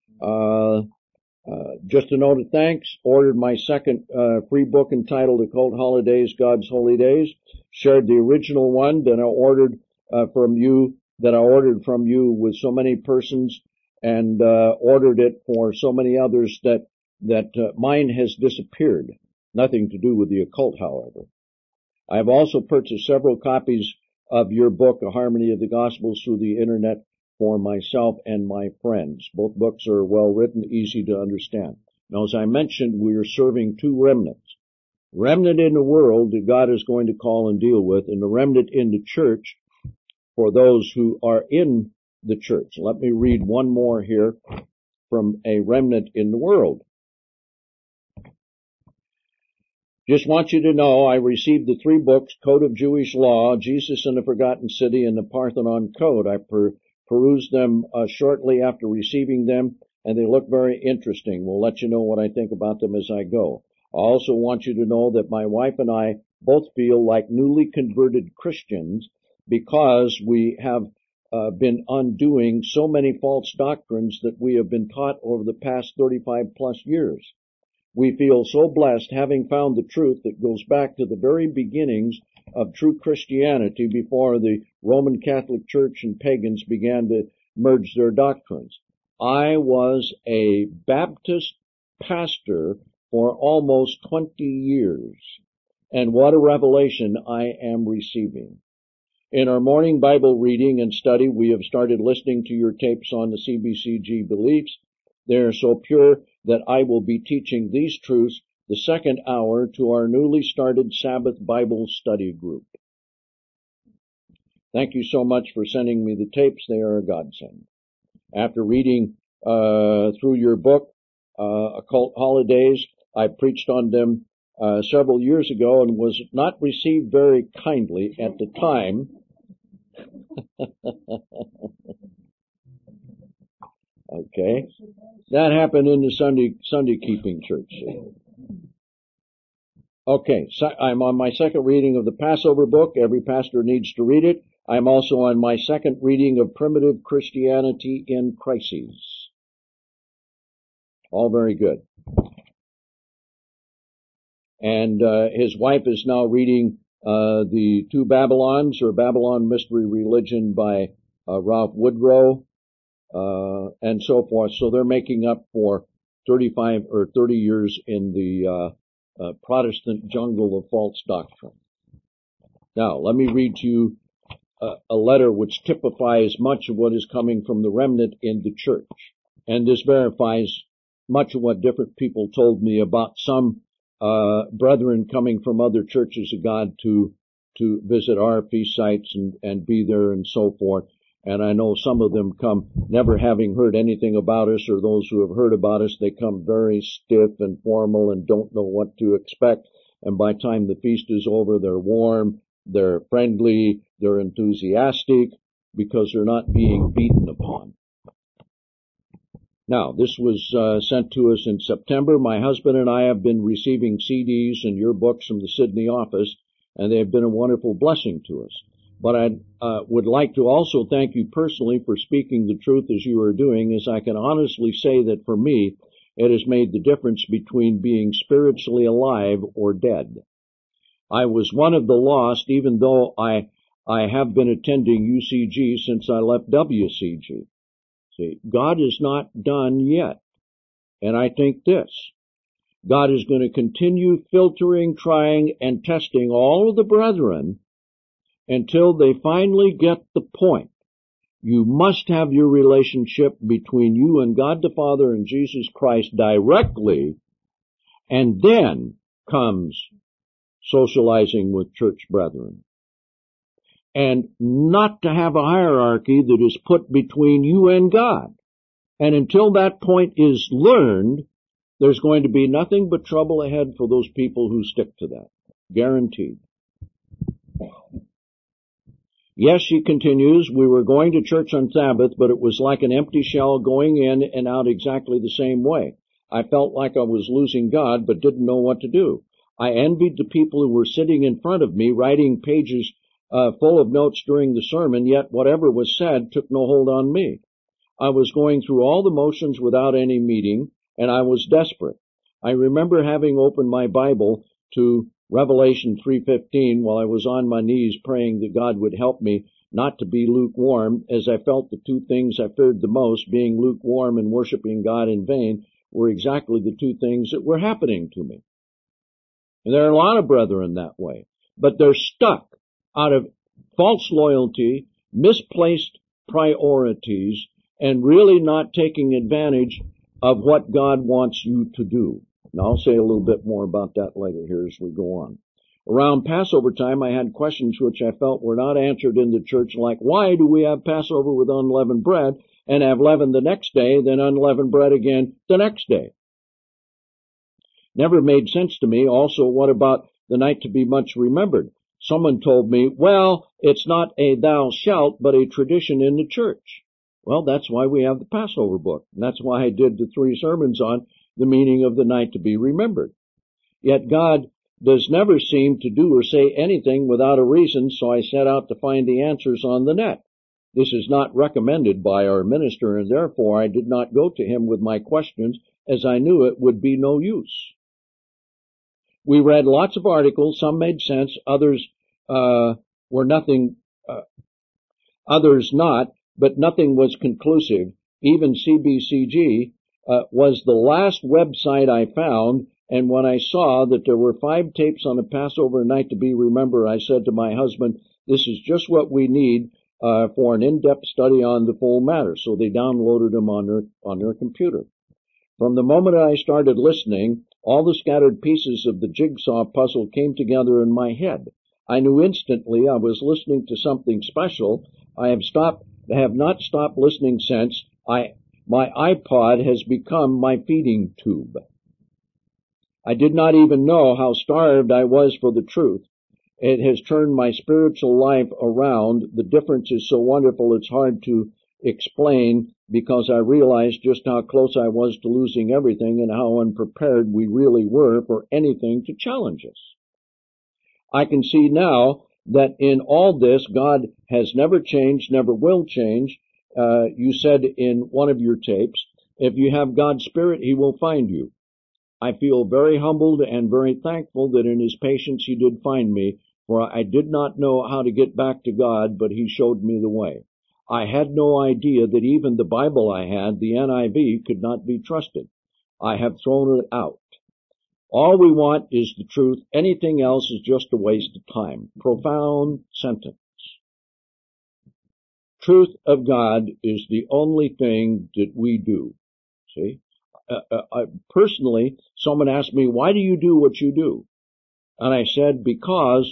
Just a note of thanks. Ordered my second free book entitled Occult Holidays, God's Holy Days. Shared the original one that I ordered from you with so many persons, and ordered it for so many others that mine has disappeared. Nothing to do with the occult, however. I have also purchased several copies of your book, A Harmony of the Gospels, through the internet for myself and my friends. Both books are well written, easy to understand. Now, as I mentioned, we are serving two remnants. Remnant in the world that God is going to call and deal with, and the remnant in the church for those who are in the church. Let me read one more here from a remnant in the world. Just want you to know I received the 3 books, Code of Jewish Law, Jesus in the Forgotten City, and the Parthenon Code. I perused them shortly after receiving them, and they look very interesting. We'll let you know what I think about them as I go. I also want you to know that my wife and I both feel like newly converted Christians because we have been undoing so many false doctrines that we have been taught over the past 35 plus years. We feel so blessed having found the truth that goes back to the very beginnings of true Christianity before the Roman Catholic Church and pagans began to merge their doctrines. I was a Baptist pastor for almost 20 years, and what a revelation I am receiving. In our morning Bible reading and study, we have started listening to your tapes on the CBCG beliefs. They are so pure that I will be teaching these truths the second hour to our newly started Sabbath Bible study group. Thank you so much for sending me the tapes. They are a godsend. After reading through your book, Occult Holidays, I preached on them several years ago and was not received very kindly at the time. Okay. That happened in the Sunday keeping church. Okay, so I'm on my second reading of the Passover book. Every pastor needs to read it. I'm also on my second reading of Primitive Christianity in Crises. All very good. And his wife is now reading the 2 Babylons, or Babylon Mystery Religion by Ralph Woodrow, and so forth. So they're making up for 35 or 30 years in the Protestant jungle of false doctrine. Now, let me read to you a letter which typifies much of what is coming from the remnant in the church. And this verifies much of what different people told me about some brethren coming from other churches of God to visit our feast sites and be there and so forth. And I know some of them come never having heard anything about us, or those who have heard about us, they come very stiff and formal and don't know what to expect. And by the time the feast is over, they're warm, they're friendly, they're enthusiastic, because they're not being beaten upon. Now, this was sent to us in September. My husband and I have been receiving CDs and your books from the Sydney office, and they have been a wonderful blessing to us. But I would like to also thank you personally for speaking the truth as you are doing, as I can honestly say that for me, it has made the difference between being spiritually alive or dead. I was one of the lost, even though I have been attending UCG since I left WCG. See, God is not done yet. And I think this: God is going to continue filtering, trying, and testing all of the brethren until they finally get the point. You must have your relationship between you and God the Father and Jesus Christ directly, and then comes socializing with church brethren. And not to have a hierarchy that is put between you and God. And until that point is learned, there's going to be nothing but trouble ahead for those people who stick to that. Guaranteed. Yes, she continues, we were going to church on Sabbath, but it was like an empty shell going in and out exactly the same way. I felt like I was losing God, but didn't know what to do. I envied the people who were sitting in front of me, writing pages full of notes during the sermon, yet whatever was said took no hold on me. I was going through all the motions without any meaning, and I was desperate. I remember having opened my Bible to Revelation 3:15 while I was on my knees praying that God would help me not to be lukewarm, as I felt the two things I feared the most, being lukewarm and worshiping God in vain, were exactly the two things that were happening to me. And there are a lot of brethren that way, but they're stuck out of false loyalty, misplaced priorities, and really not taking advantage of what God wants you to do. And I'll say a little bit more about that later here as we go on. Around Passover time, I had questions which I felt were not answered in the church, like, why do we have Passover with unleavened bread and have leaven the next day, then unleavened bread again the next day? Never made sense to me. Also, what about the night to be much remembered? Someone told me, well, it's not a thou shalt, but a tradition in the church. Well, that's why we have the Passover book. And that's why I did the 3 sermons on the meaning of the night to be remembered. Yet God does never seem to do or say anything without a reason, so I set out to find the answers on the net. This is not recommended by our minister, and therefore I did not go to him with my questions, as I knew it would be no use. We read lots of articles. Some made sense, others were nothing, others not, but nothing was conclusive. Even CBCG was the last website I found, and when I saw that there were 5 tapes on the Passover night to be remembered, I said to my husband, this is just what we need for an in-depth study on the full matter. So they downloaded them on their computer. From the moment I started listening, all the scattered pieces of the jigsaw puzzle came together in my head. I knew instantly I was listening to something special. I have not stopped listening since. My iPod has become my feeding tube. I did not even know how starved I was for the truth. It has turned my spiritual life around. The difference is so wonderful it's hard to explain, because I realized just how close I was to losing everything and how unprepared we really were for anything to challenge us. I can see now that in all this, God has never changed, never will change. You said in one of your tapes, if you have God's Spirit, He will find you. I feel very humbled and very thankful that in His patience He did find me, for I did not know how to get back to God, but He showed me the way. I had no idea that even the Bible I had, the NIV, could not be trusted. I have thrown it out. All we want is the truth. Anything else is just a waste of time. Profound sentence. Truth of God is the only thing that we do. See? Personally, someone asked me, why do you do what you do? And I said, because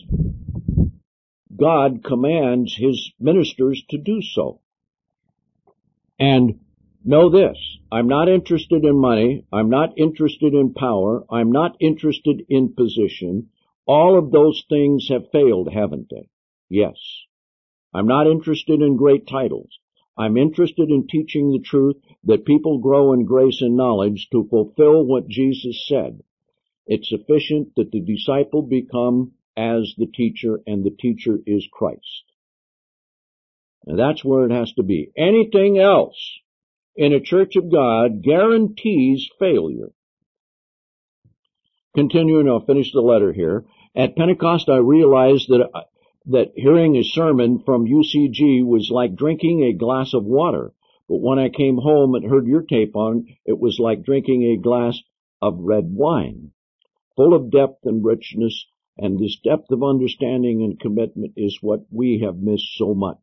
God commands His ministers to do so. And know this, I'm not interested in money, I'm not interested in power, I'm not interested in position. All of those things have failed, haven't they? Yes. I'm not interested in great titles. I'm interested in teaching the truth, that people grow in grace and knowledge to fulfill what Jesus said. It's sufficient that the disciple become as the teacher, and the teacher is Christ. And that's where it has to be. Anything else in a church of God guarantees failure. Continuing, I'll finish the letter here. At Pentecost, I realized that hearing a sermon from UCG was like drinking a glass of water. But when I came home and heard your tape on, it was like drinking a glass of red wine, full of depth and richness, and this depth of understanding and commitment is what we have missed so much.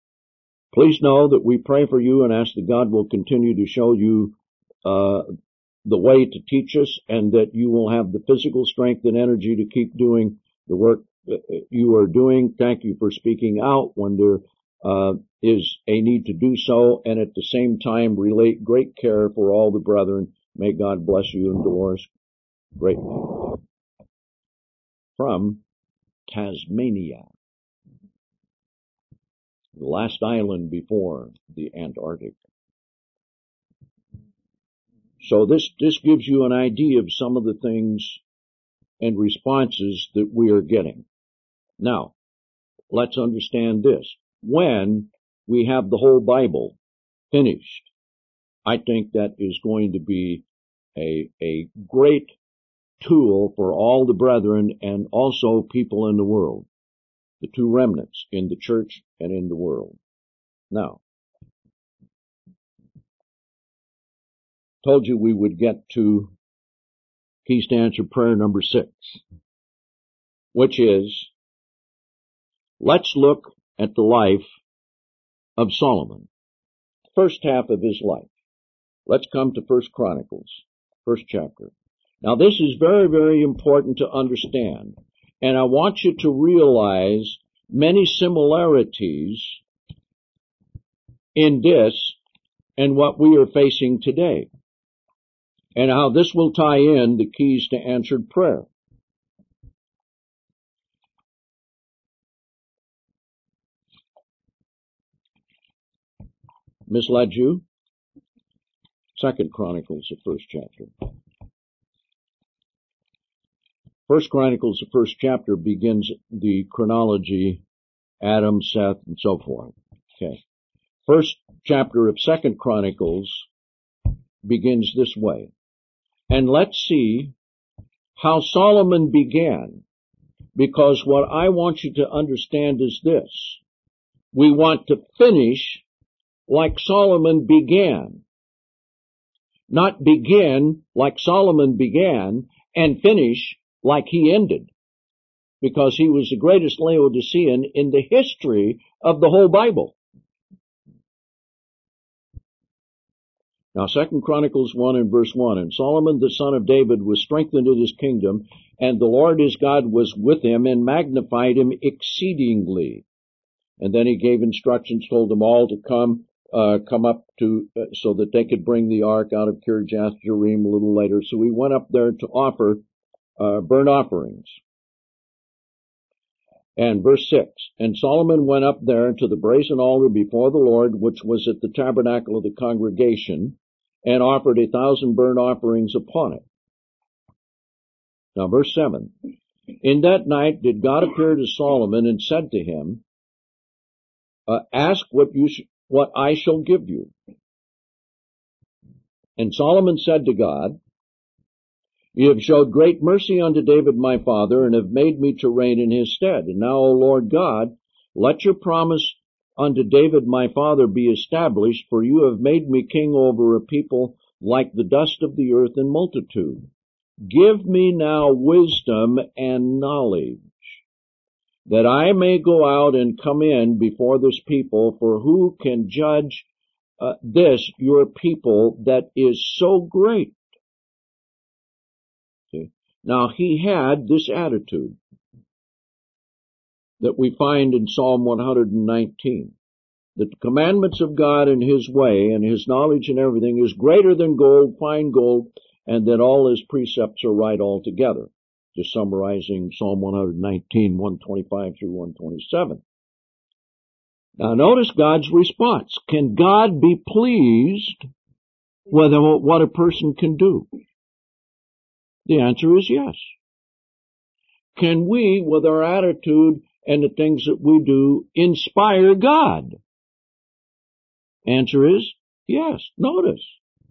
Please know that we pray for you and ask that God will continue to show you the way to teach us, and that you will have the physical strength and energy to keep doing the work you are doing. Thank you for speaking out when there is a need to do so, and at the same time relate great care for all the brethren. May God bless you and Dolores greatly. From Tasmania, the last island before the Antarctic. So this gives you an idea of some of the things and responses that we are getting. Now, let's understand this. When we have the whole Bible finished, I think that is going to be a great tool for all the brethren and also people in the world, the two remnants in the church and in the world. Now, told you we would get to Keys to Answer Prayer number 6, which is, let's look at the life of Solomon, first half of his life. Let's come to 1 Chronicles, first chapter. Now this is very, very important to understand, and I want you to realize many similarities in this and what we are facing today, and how this will tie in the keys to answered prayer. Misled you? 2 Chronicles, the first chapter. 1 Chronicles, the first chapter, begins the chronology, Adam, Seth, and so forth. Okay. First chapter of 2 Chronicles begins this way. And let's see how Solomon began, because what I want you to understand is this. We want to finish like Solomon began. Not begin like Solomon began and finish like he ended, because he was the greatest Laodicean in the history of the whole Bible. Now, 2 Chronicles 1 and verse 1, and Solomon the son of David was strengthened in his kingdom, and the Lord his God was with him and magnified him exceedingly. And then he gave instructions, told them all to come up to, so that they could bring the ark out of Kirjath Jearim a little later. So he went up there to offer burnt offerings. And verse 6, and Solomon went up there to the brazen altar before the Lord, which was at the tabernacle of the congregation, and offered 1,000 burnt offerings upon it. Now verse 7, in that night did God appear to Solomon and said to him, ask what I shall give you. And Solomon said to God, you have showed great mercy unto David my father, and have made me to reign in his stead. And now, O Lord God, let your promise unto David my father be established, for you have made me king over a people like the dust of the earth in multitude. Give me now wisdom and knowledge, that I may go out and come in before this people, for who can judge this your people that is so great? See? Now he had this attitude that we find in Psalm 119, that the commandments of God and his way and his knowledge and everything is greater than gold, fine gold, and that all his precepts are right altogether. Just summarizing Psalm 119, 125 through 127. Now notice God's response. Can God be pleased with what a person can do? The answer is yes. Can we, with our attitude and the things that we do, inspire God? Answer is yes. Notice.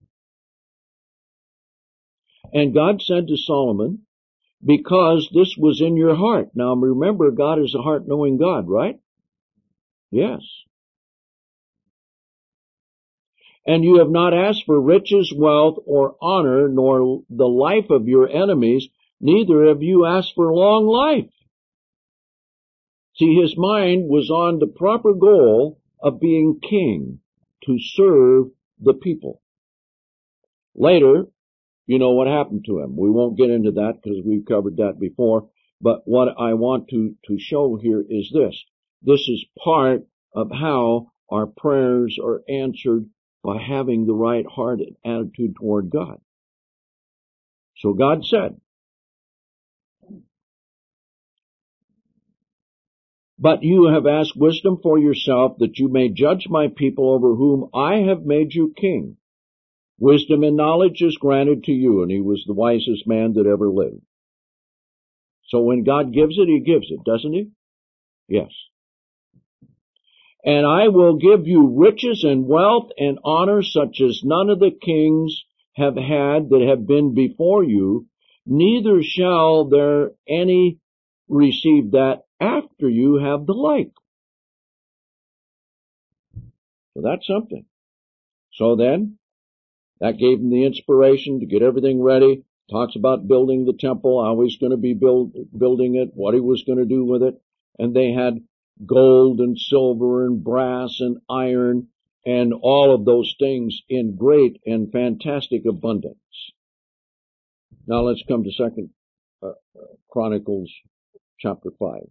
And God said to Solomon, because this was in your heart. Now remember, God is a heart-knowing God, right? Yes. And you have not asked for riches, wealth, or honor, nor the life of your enemies, neither have you asked for long life. See, his mind was on the proper goal of being king, to serve the people. Later, you know what happened to him. We won't get into that because we've covered that before. But what I want to show here is this. This is part of how our prayers are answered, by having the right heart and attitude toward God. So God said, "But you have asked wisdom for yourself, that you may judge my people over whom I have made you king. Wisdom and knowledge is granted to you," and he was the wisest man that ever lived. So when God gives it, he gives it, doesn't he? Yes. "And I will give you riches and wealth and honor such as none of the kings have had that have been before you, neither shall there any receive that after you have the like." So that's something. So then, that gave him the inspiration to get everything ready. Talks about building the temple, how he's going to be building it, what he was going to do with it. And they had gold and silver and brass and iron and all of those things in great and fantastic abundance. Now let's come to 2 Chronicles chapter 5.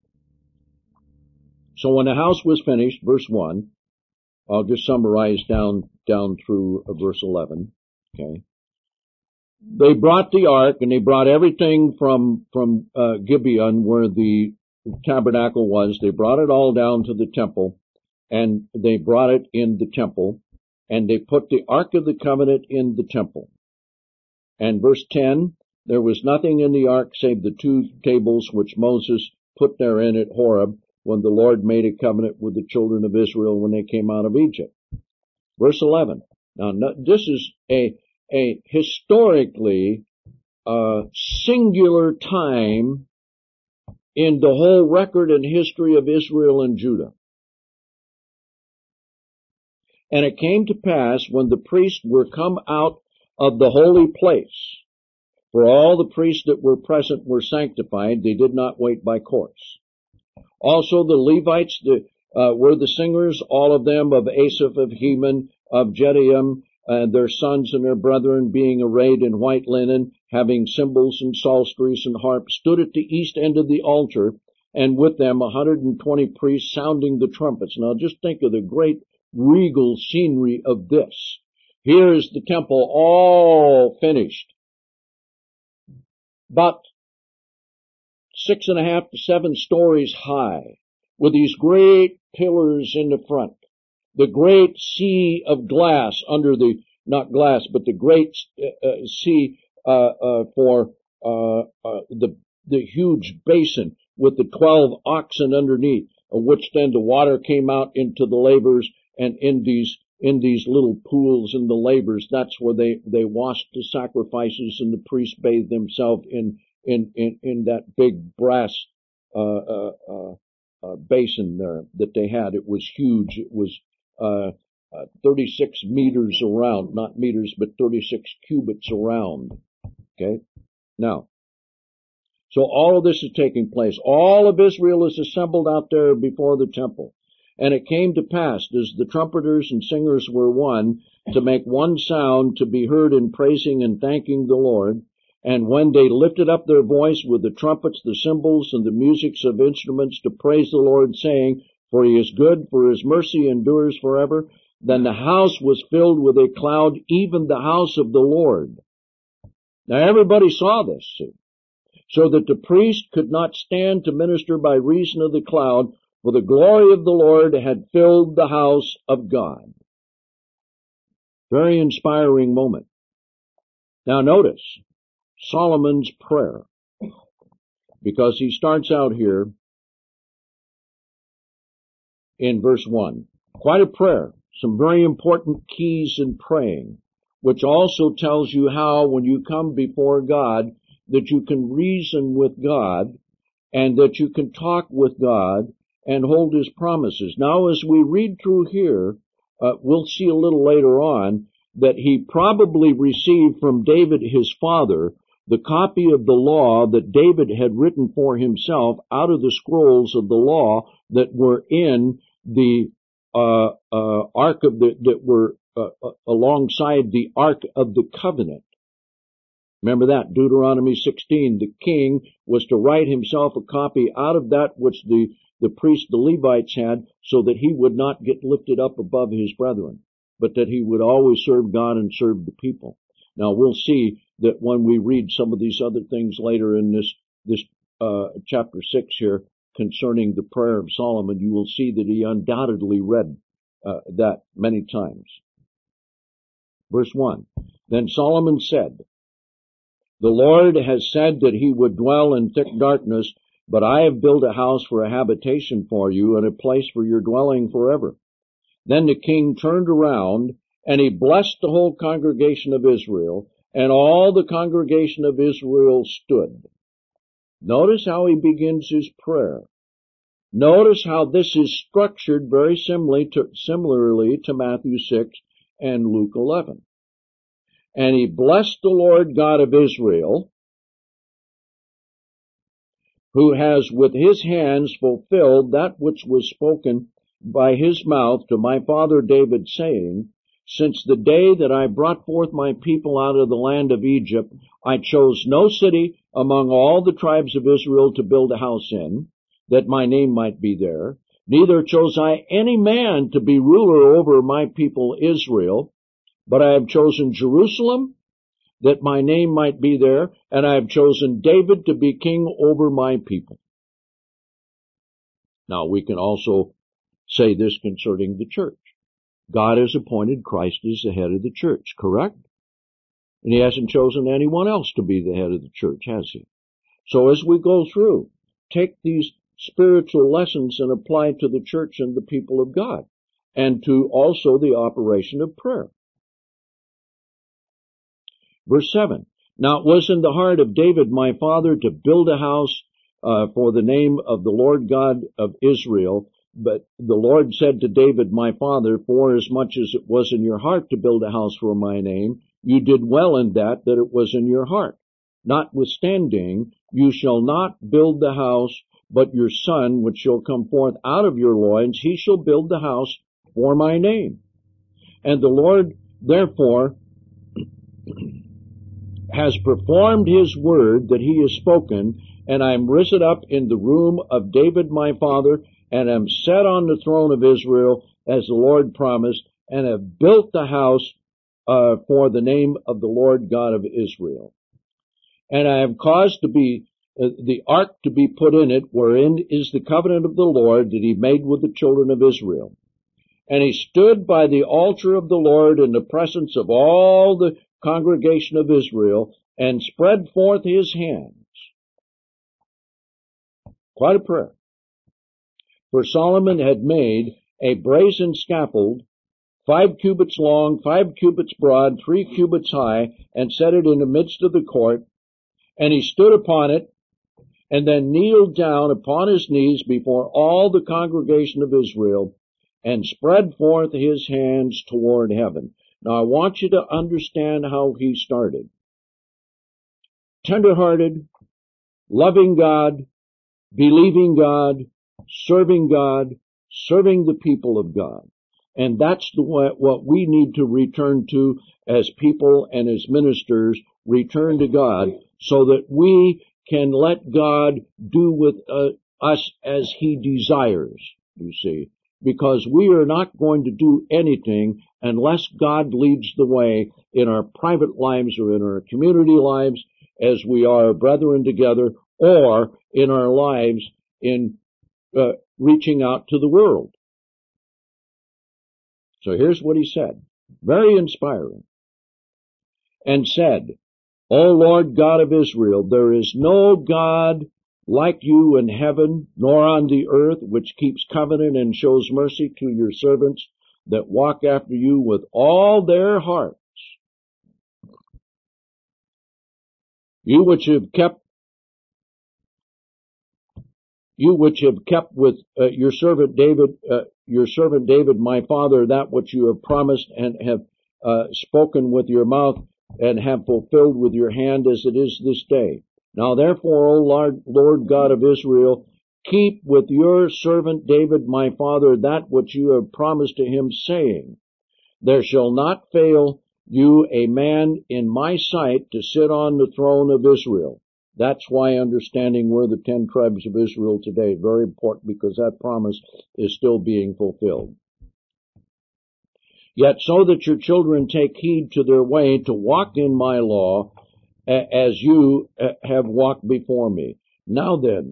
So when the house was finished, verse 1, I'll just summarize down through verse 11. Okay. They brought the ark, and they brought everything from Gibeon, where the tabernacle was. They brought it all down to the temple, and they brought it in the temple, and they put the ark of the covenant in the temple. And verse 10, there was nothing in the ark save the 2 tables which Moses put therein at Horeb, when the Lord made a covenant with the children of Israel when they came out of Egypt. Verse 11. Now, this is a historically singular time in the whole record and history of Israel and Judah. "And it came to pass, when the priests were come out of the holy place, for all the priests that were present were sanctified, they did not wait by course. Also the Levites were the singers, all of them of Asaph, of Heman, of Jeduthun, and their sons and their brethren, being arrayed in white linen, having cymbals and psalteries and harps, stood at the east end of the altar, and with them 120 priests sounding the trumpets." Now just think of the great regal scenery of this. Here is the temple all finished, about 6.5 to 7 stories high, with these great pillars in the front, the great sea of glass under the, not glass, but the great sea for the huge basin with the 12 oxen underneath, of which then the water came out into the lavers, and in these little pools in the lavers, that's where they washed the sacrifices, and the priests bathed themselves in that big brass basin there that they had. It was huge. It was 36 meters around, not meters, but 36 cubits around. Okay? Now, so all of this is taking place. All of Israel is assembled out there before the temple. "And it came to pass, as the trumpeters and singers were one, to make one sound to be heard in praising and thanking the Lord. And when they lifted up their voice with the trumpets, the cymbals, and the musics of instruments to praise the Lord, saying, For he is good, for his mercy endures forever, then the house was filled with a cloud, even the house of the Lord." Now everybody saw this, see, so that the priest could not stand to minister by reason of the cloud, for the glory of the Lord had filled the house of God. Very inspiring moment. Now notice Solomon's prayer, because he starts out here in verse 1. Quite a prayer. Some very important keys in praying, which also tells you how, when you come before God, that you can reason with God, and that you can talk with God and hold his promises. Now, as we read through here, we'll see a little later on that he probably received from David his father the copy of the law that David had written for himself out of the scrolls of the law that were in the ark of that were alongside the Ark of the Covenant. Remember that, Deuteronomy 16, the king was to write himself a copy out of that which the priests, the Levites had, so that he would not get lifted up above his brethren, but that he would always serve God and serve the people. Now we'll see that when we read some of these other things later in this chapter 6 here concerning the prayer of Solomon, you will see that he undoubtedly read that many times. Verse 1, Then Solomon said, The Lord has said that he would dwell in thick darkness, but I have built a house for a habitation for you and a place for your dwelling forever. Then the king turned around and he blessed the whole congregation of Israel, and all the congregation of Israel stood. Notice how he begins his prayer. Notice how this is structured very similarly to Matthew 6 and Luke 11. And he blessed the Lord God of Israel, who has with his hands fulfilled that which was spoken by his mouth to my father David, saying, Since the day that I brought forth my people out of the land of Egypt, I chose no city among all the tribes of Israel to build a house in, that my name might be there. Neither chose I any man to be ruler over my people Israel, but I have chosen Jerusalem, that my name might be there, and I have chosen David to be king over my people. Now we can also say this concerning the church. God has appointed Christ as the head of the church, correct? And he hasn't chosen anyone else to be the head of the church, has he? So as we go through, take these spiritual lessons and apply to the church and the people of God, and to also the operation of prayer. Verse 7, Now it was in the heart of David my father to build a house for the name of the Lord God of Israel. But the Lord said to David my father, Forasmuch as it was in your heart to build a house for my name, you did well in that it was in your heart. Notwithstanding, you shall not build the house, but your son, which shall come forth out of your loins, he shall build the house for my name. And the Lord therefore has performed his word that he has spoken, and I am risen up in the room of David my father, and am set on the throne of Israel, as the Lord promised, and have built the house for the name of the Lord God of Israel. And I have caused to be the ark to be put in it, wherein is the covenant of the Lord that he made with the children of Israel. And he stood by the altar of the Lord in the presence of all the congregation of Israel, and spread forth his hands. Quite a prayer. For Solomon had made a brazen scaffold, 5 cubits long, 5 cubits broad, 3 cubits high, and set it in the midst of the court. And he stood upon it, and then kneeled down upon his knees before all the congregation of Israel, and spread forth his hands toward heaven. Now I want you to understand how he started. Tender-hearted, loving God, believing God, serving the people of God. And that's what we need to return to as people and as ministers, return to God, so that we can let God do with us as he desires, you see. Because we are not going to do anything unless God leads the way in our private lives or in our community lives as we are brethren together, or in our lives in reaching out to the world. So here's what he said, very inspiring. And said, O Lord God of Israel, there is no God like you in heaven, nor on the earth, which keeps covenant and shows mercy to your servants that walk after you with all their hearts. You which have kept with your servant David, my father, that which you have promised and have spoken with your mouth and have fulfilled with your hand, as it is this day. Now therefore, O Lord God of Israel, keep with your servant David my father that which you have promised to him, saying, There shall not fail you a man in my sight to sit on the throne of Israel. That's why understanding we're the 10 tribes of Israel today is very important, because that promise is still being fulfilled. Yet so that your children take heed to their way to walk in my law, as you have walked before me. Now then,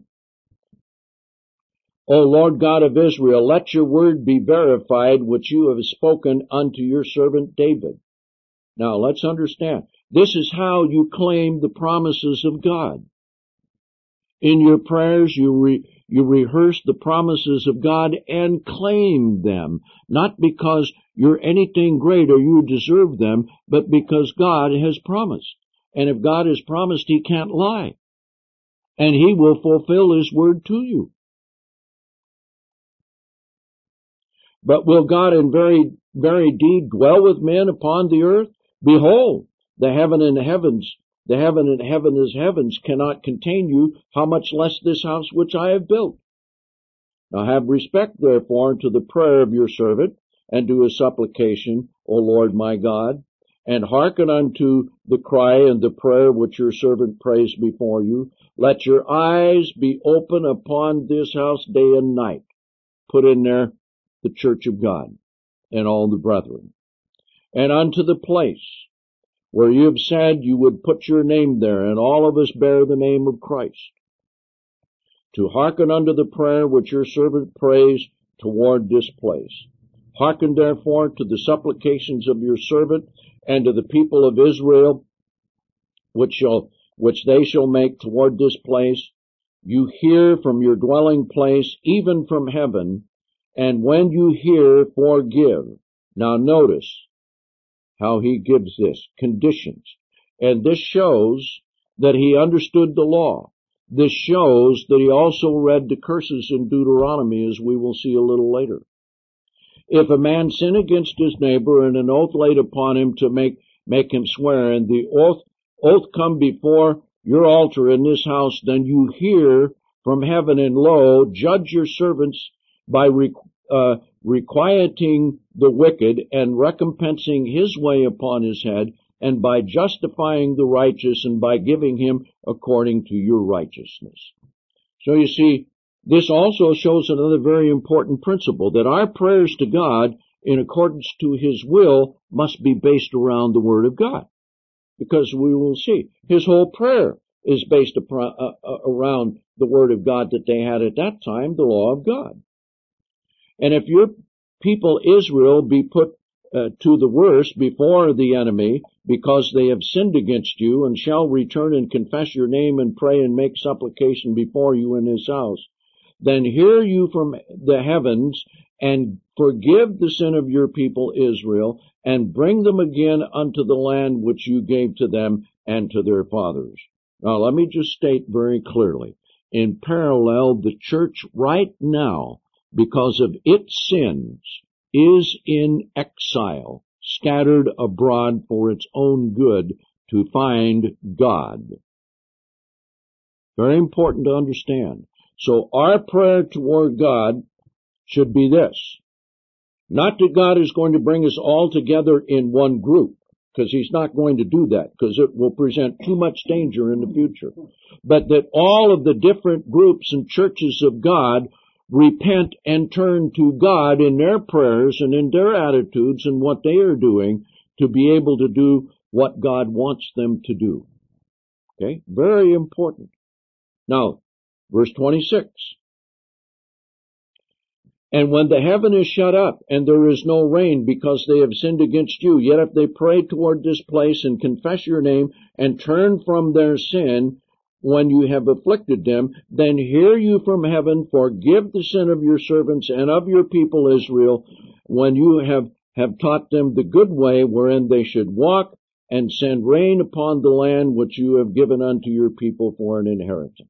O Lord God of Israel, let your word be verified, which you have spoken unto your servant David. Now let's understand. This is how you claim the promises of God. In your prayers, you rehearse the promises of God and claim them, not because you're anything great or you deserve them, but because God has promised. And if God has promised, He can't lie. And He will fulfill His word to you. But will God in very deed dwell with men upon the earth? Behold, the heaven and heavens cannot contain you, how much less this house which I have built. Now have respect, therefore, to the prayer of your servant, and to his supplication, O Lord my God, and hearken unto the cry and the prayer which your servant prays before you. Let your eyes be open upon this house day and night. Put in there the church of God and all the brethren. And unto the place where you have said you would put your name there, and all of us bear the name of Christ. To hearken unto the prayer which your servant prays toward this place. Hearken therefore to the supplications of your servant, and to the people of Israel, which they shall make toward this place. You hear from your dwelling place, even from heaven, and when you hear, forgive. Now notice how he gives this, conditions. And this shows that he understood the law. This shows that he also read the curses in Deuteronomy, as we will see a little later. If a man sin against his neighbor, and an oath laid upon him to make him swear, and the oath come before your altar in this house, then you hear from heaven, and lo, judge your servants by requiting the wicked, and recompensing his way upon his head, and by justifying the righteous, and by giving him according to your righteousness. So you see, this also shows another very important principle, that our prayers to God in accordance to His will must be based around the Word of God. Because we will see, His whole prayer is based around the Word of God that they had at that time, the law of God. And if your people Israel be put to the worse before the enemy, because they have sinned against you, and shall return and confess your name, and pray and make supplication before you in His house, then hear you from the heavens, and forgive the sin of your people Israel, and bring them again unto the land which you gave to them and to their fathers. Now let me just state very clearly, in parallel, the church right now, because of its sins, is in exile, scattered abroad for its own good to find God. Very important to understand. So our prayer toward God should be this. Not that God is going to bring us all together in one group, because He's not going to do that, because it will present too much danger in the future. But that all of the different groups and churches of God repent and turn to God in their prayers and in their attitudes and what they are doing to be able to do what God wants them to do. Okay? Very important. Now, verse 26. And when the heaven is shut up, and there is no rain, because they have sinned against you, yet if they pray toward this place, and confess your name, and turn from their sin, when you have afflicted them, then hear you from heaven, forgive the sin of your servants and of your people Israel, when you have taught them the good way wherein they should walk, and send rain upon the land which you have given unto your people for an inheritance.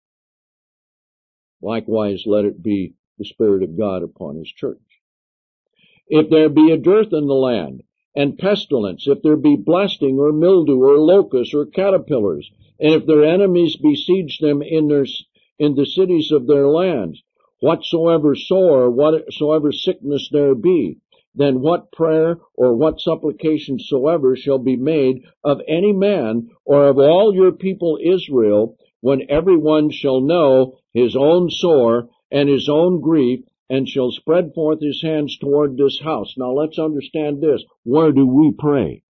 Likewise, let it be the Spirit of God upon His church. If there be a dearth in the land, and pestilence, if there be blasting, or mildew, or locusts, or caterpillars, and if their enemies besiege them in the cities of their lands, whatsoever sore, whatsoever sickness there be, then what prayer or what supplication soever shall be made of any man or of all your people Israel, when every one shall know his own sore and his own grief, and shall spread forth his hands toward this house. Now let's understand this. Where do we pray?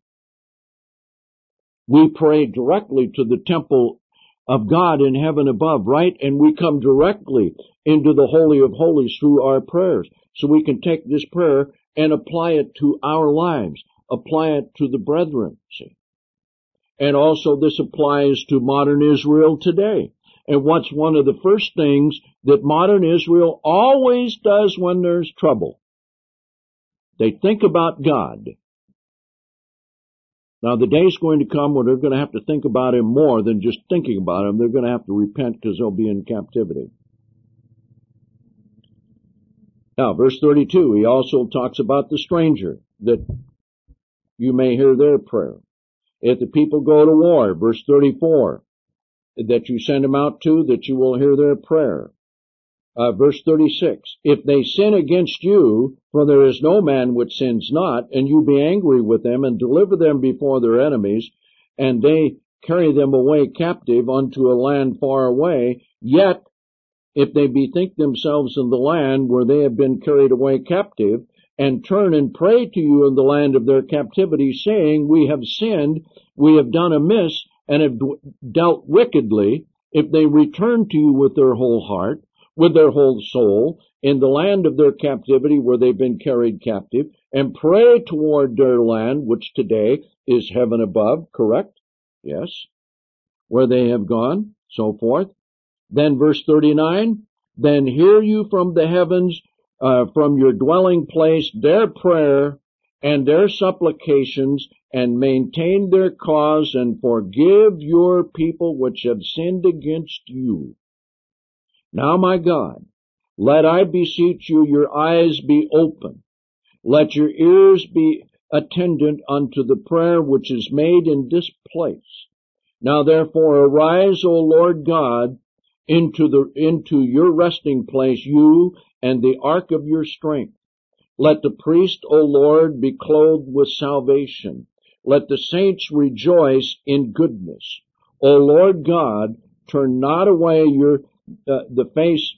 We pray directly to the temple of God in heaven above, right? And we come directly into the Holy of Holies through our prayers. So we can take this prayer and apply it to our lives, apply it to the brethren, see. And also this applies to modern Israel today. And what's one of the first things that modern Israel always does when there's trouble? They think about God. Now the day's going to come where they're going to have to think about Him more than just thinking about Him. They're going to have to repent because they'll be in captivity. Now, verse 32, he also talks about the stranger, that you may hear their prayer. If the people go to war, verse 34, that you send them out to, that you will hear their prayer. Verse 36, if they sin against you, for there is no man which sins not, and you be angry with them, and deliver them before their enemies, and they carry them away captive unto a land far away, yet if they bethink themselves in the land where they have been carried away captive, and turn and pray to you in the land of their captivity, saying, we have sinned, we have done amiss, and have dealt wickedly, if they return to you with their whole heart, with their whole soul, in the land of their captivity where they've been carried captive, and pray toward their land, which today is heaven above, correct? Yes. Where they have gone, so forth. Then verse 39, then hear you from the heavens, from your dwelling place, their prayer and their supplications, and maintain their cause, and forgive your people which have sinned against you. Now, my God, let, I beseech you, your eyes be open. Let your ears be attendant unto the prayer which is made in this place. Now therefore arise, O Lord God, into your resting place, you and the ark of your strength. Let the priest, O Lord, be clothed with salvation. Let the saints rejoice in goodness. O Lord God, turn not away the face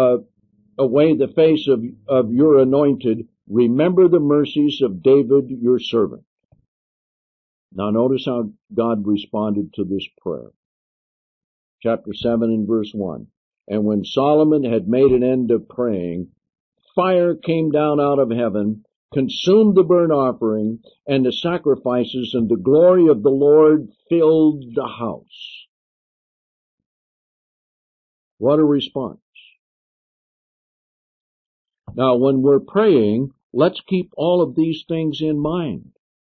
of your anointed. Remember the mercies of David your servant. Now notice how God responded to this prayer. Chapter 7 and verse 1. And when Solomon had made an end of praying, fire came down out of heaven, consumed the burnt offering and the sacrifices, and the glory of the Lord filled the house. What a response. Now, when we're praying, let's keep all of these things in mind.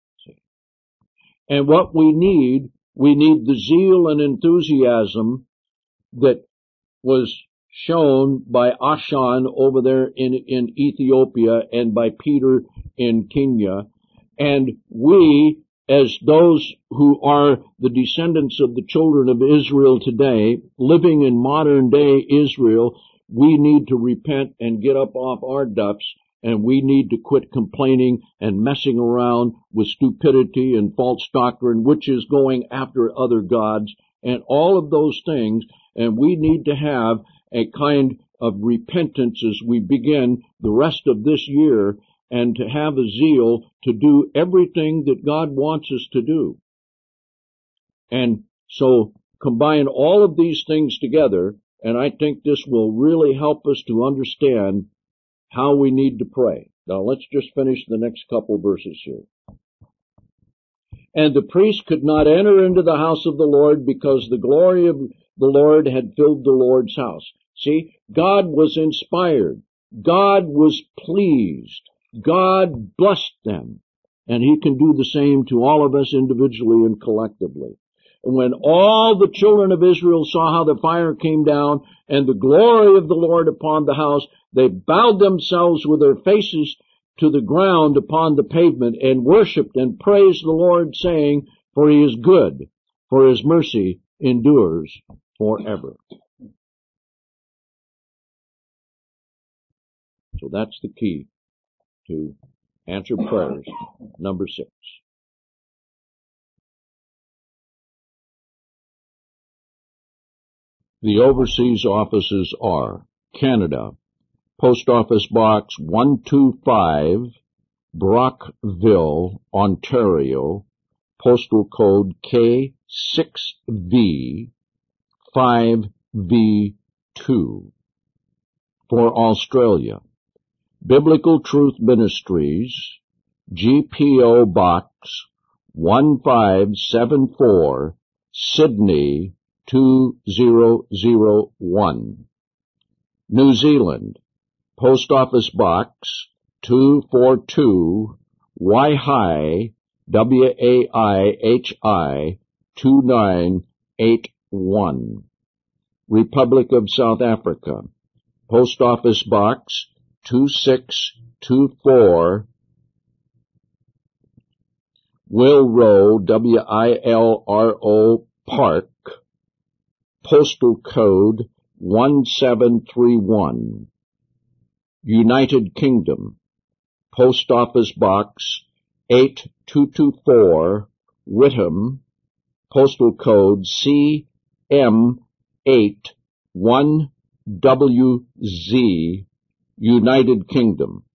And what we need the zeal and enthusiasm that was shown by Ashan over there in Ethiopia and by Peter in Kenya. And we, as those who are the descendants of the children of Israel today, living in modern day Israel, we need to repent and get up off our duffs, and we need to quit complaining and messing around with stupidity and false doctrine, which is going after other gods and all of those things. And we need to have a kind of repentance as we begin the rest of this year, and to have a zeal to do everything that God wants us to do. And so combine all of these things together, and I think this will really help us to understand how we need to pray. Now let's just finish the next couple verses here. And the priest could not enter into the house of the Lord, because the glory of the Lord had filled the Lord's house. See, God was inspired. God was pleased. God blessed them. And He can do the same to all of us individually and collectively. And when all the children of Israel saw how the fire came down and the glory of the Lord upon the house, they bowed themselves with their faces to the ground upon the pavement, and worshipped and praised the Lord, saying, for He is good, for His mercy endures forever. So that's the key to Answered prayers, number 6. The overseas offices are Canada, Post Office Box 125, Brockville, Ontario, postal code K6V 5V2. For Australia, Biblical Truth Ministries, GPO Box 1574, Sydney 2001. New Zealand, Post Office Box 242, Waihi, Waihi 2981. Republic of South Africa, Post Office Box 2624, Wilro, Wilro Park, postal code 1731. United Kingdom, Post Office Box 8224, Witham, postal code CM81WZ, United Kingdom.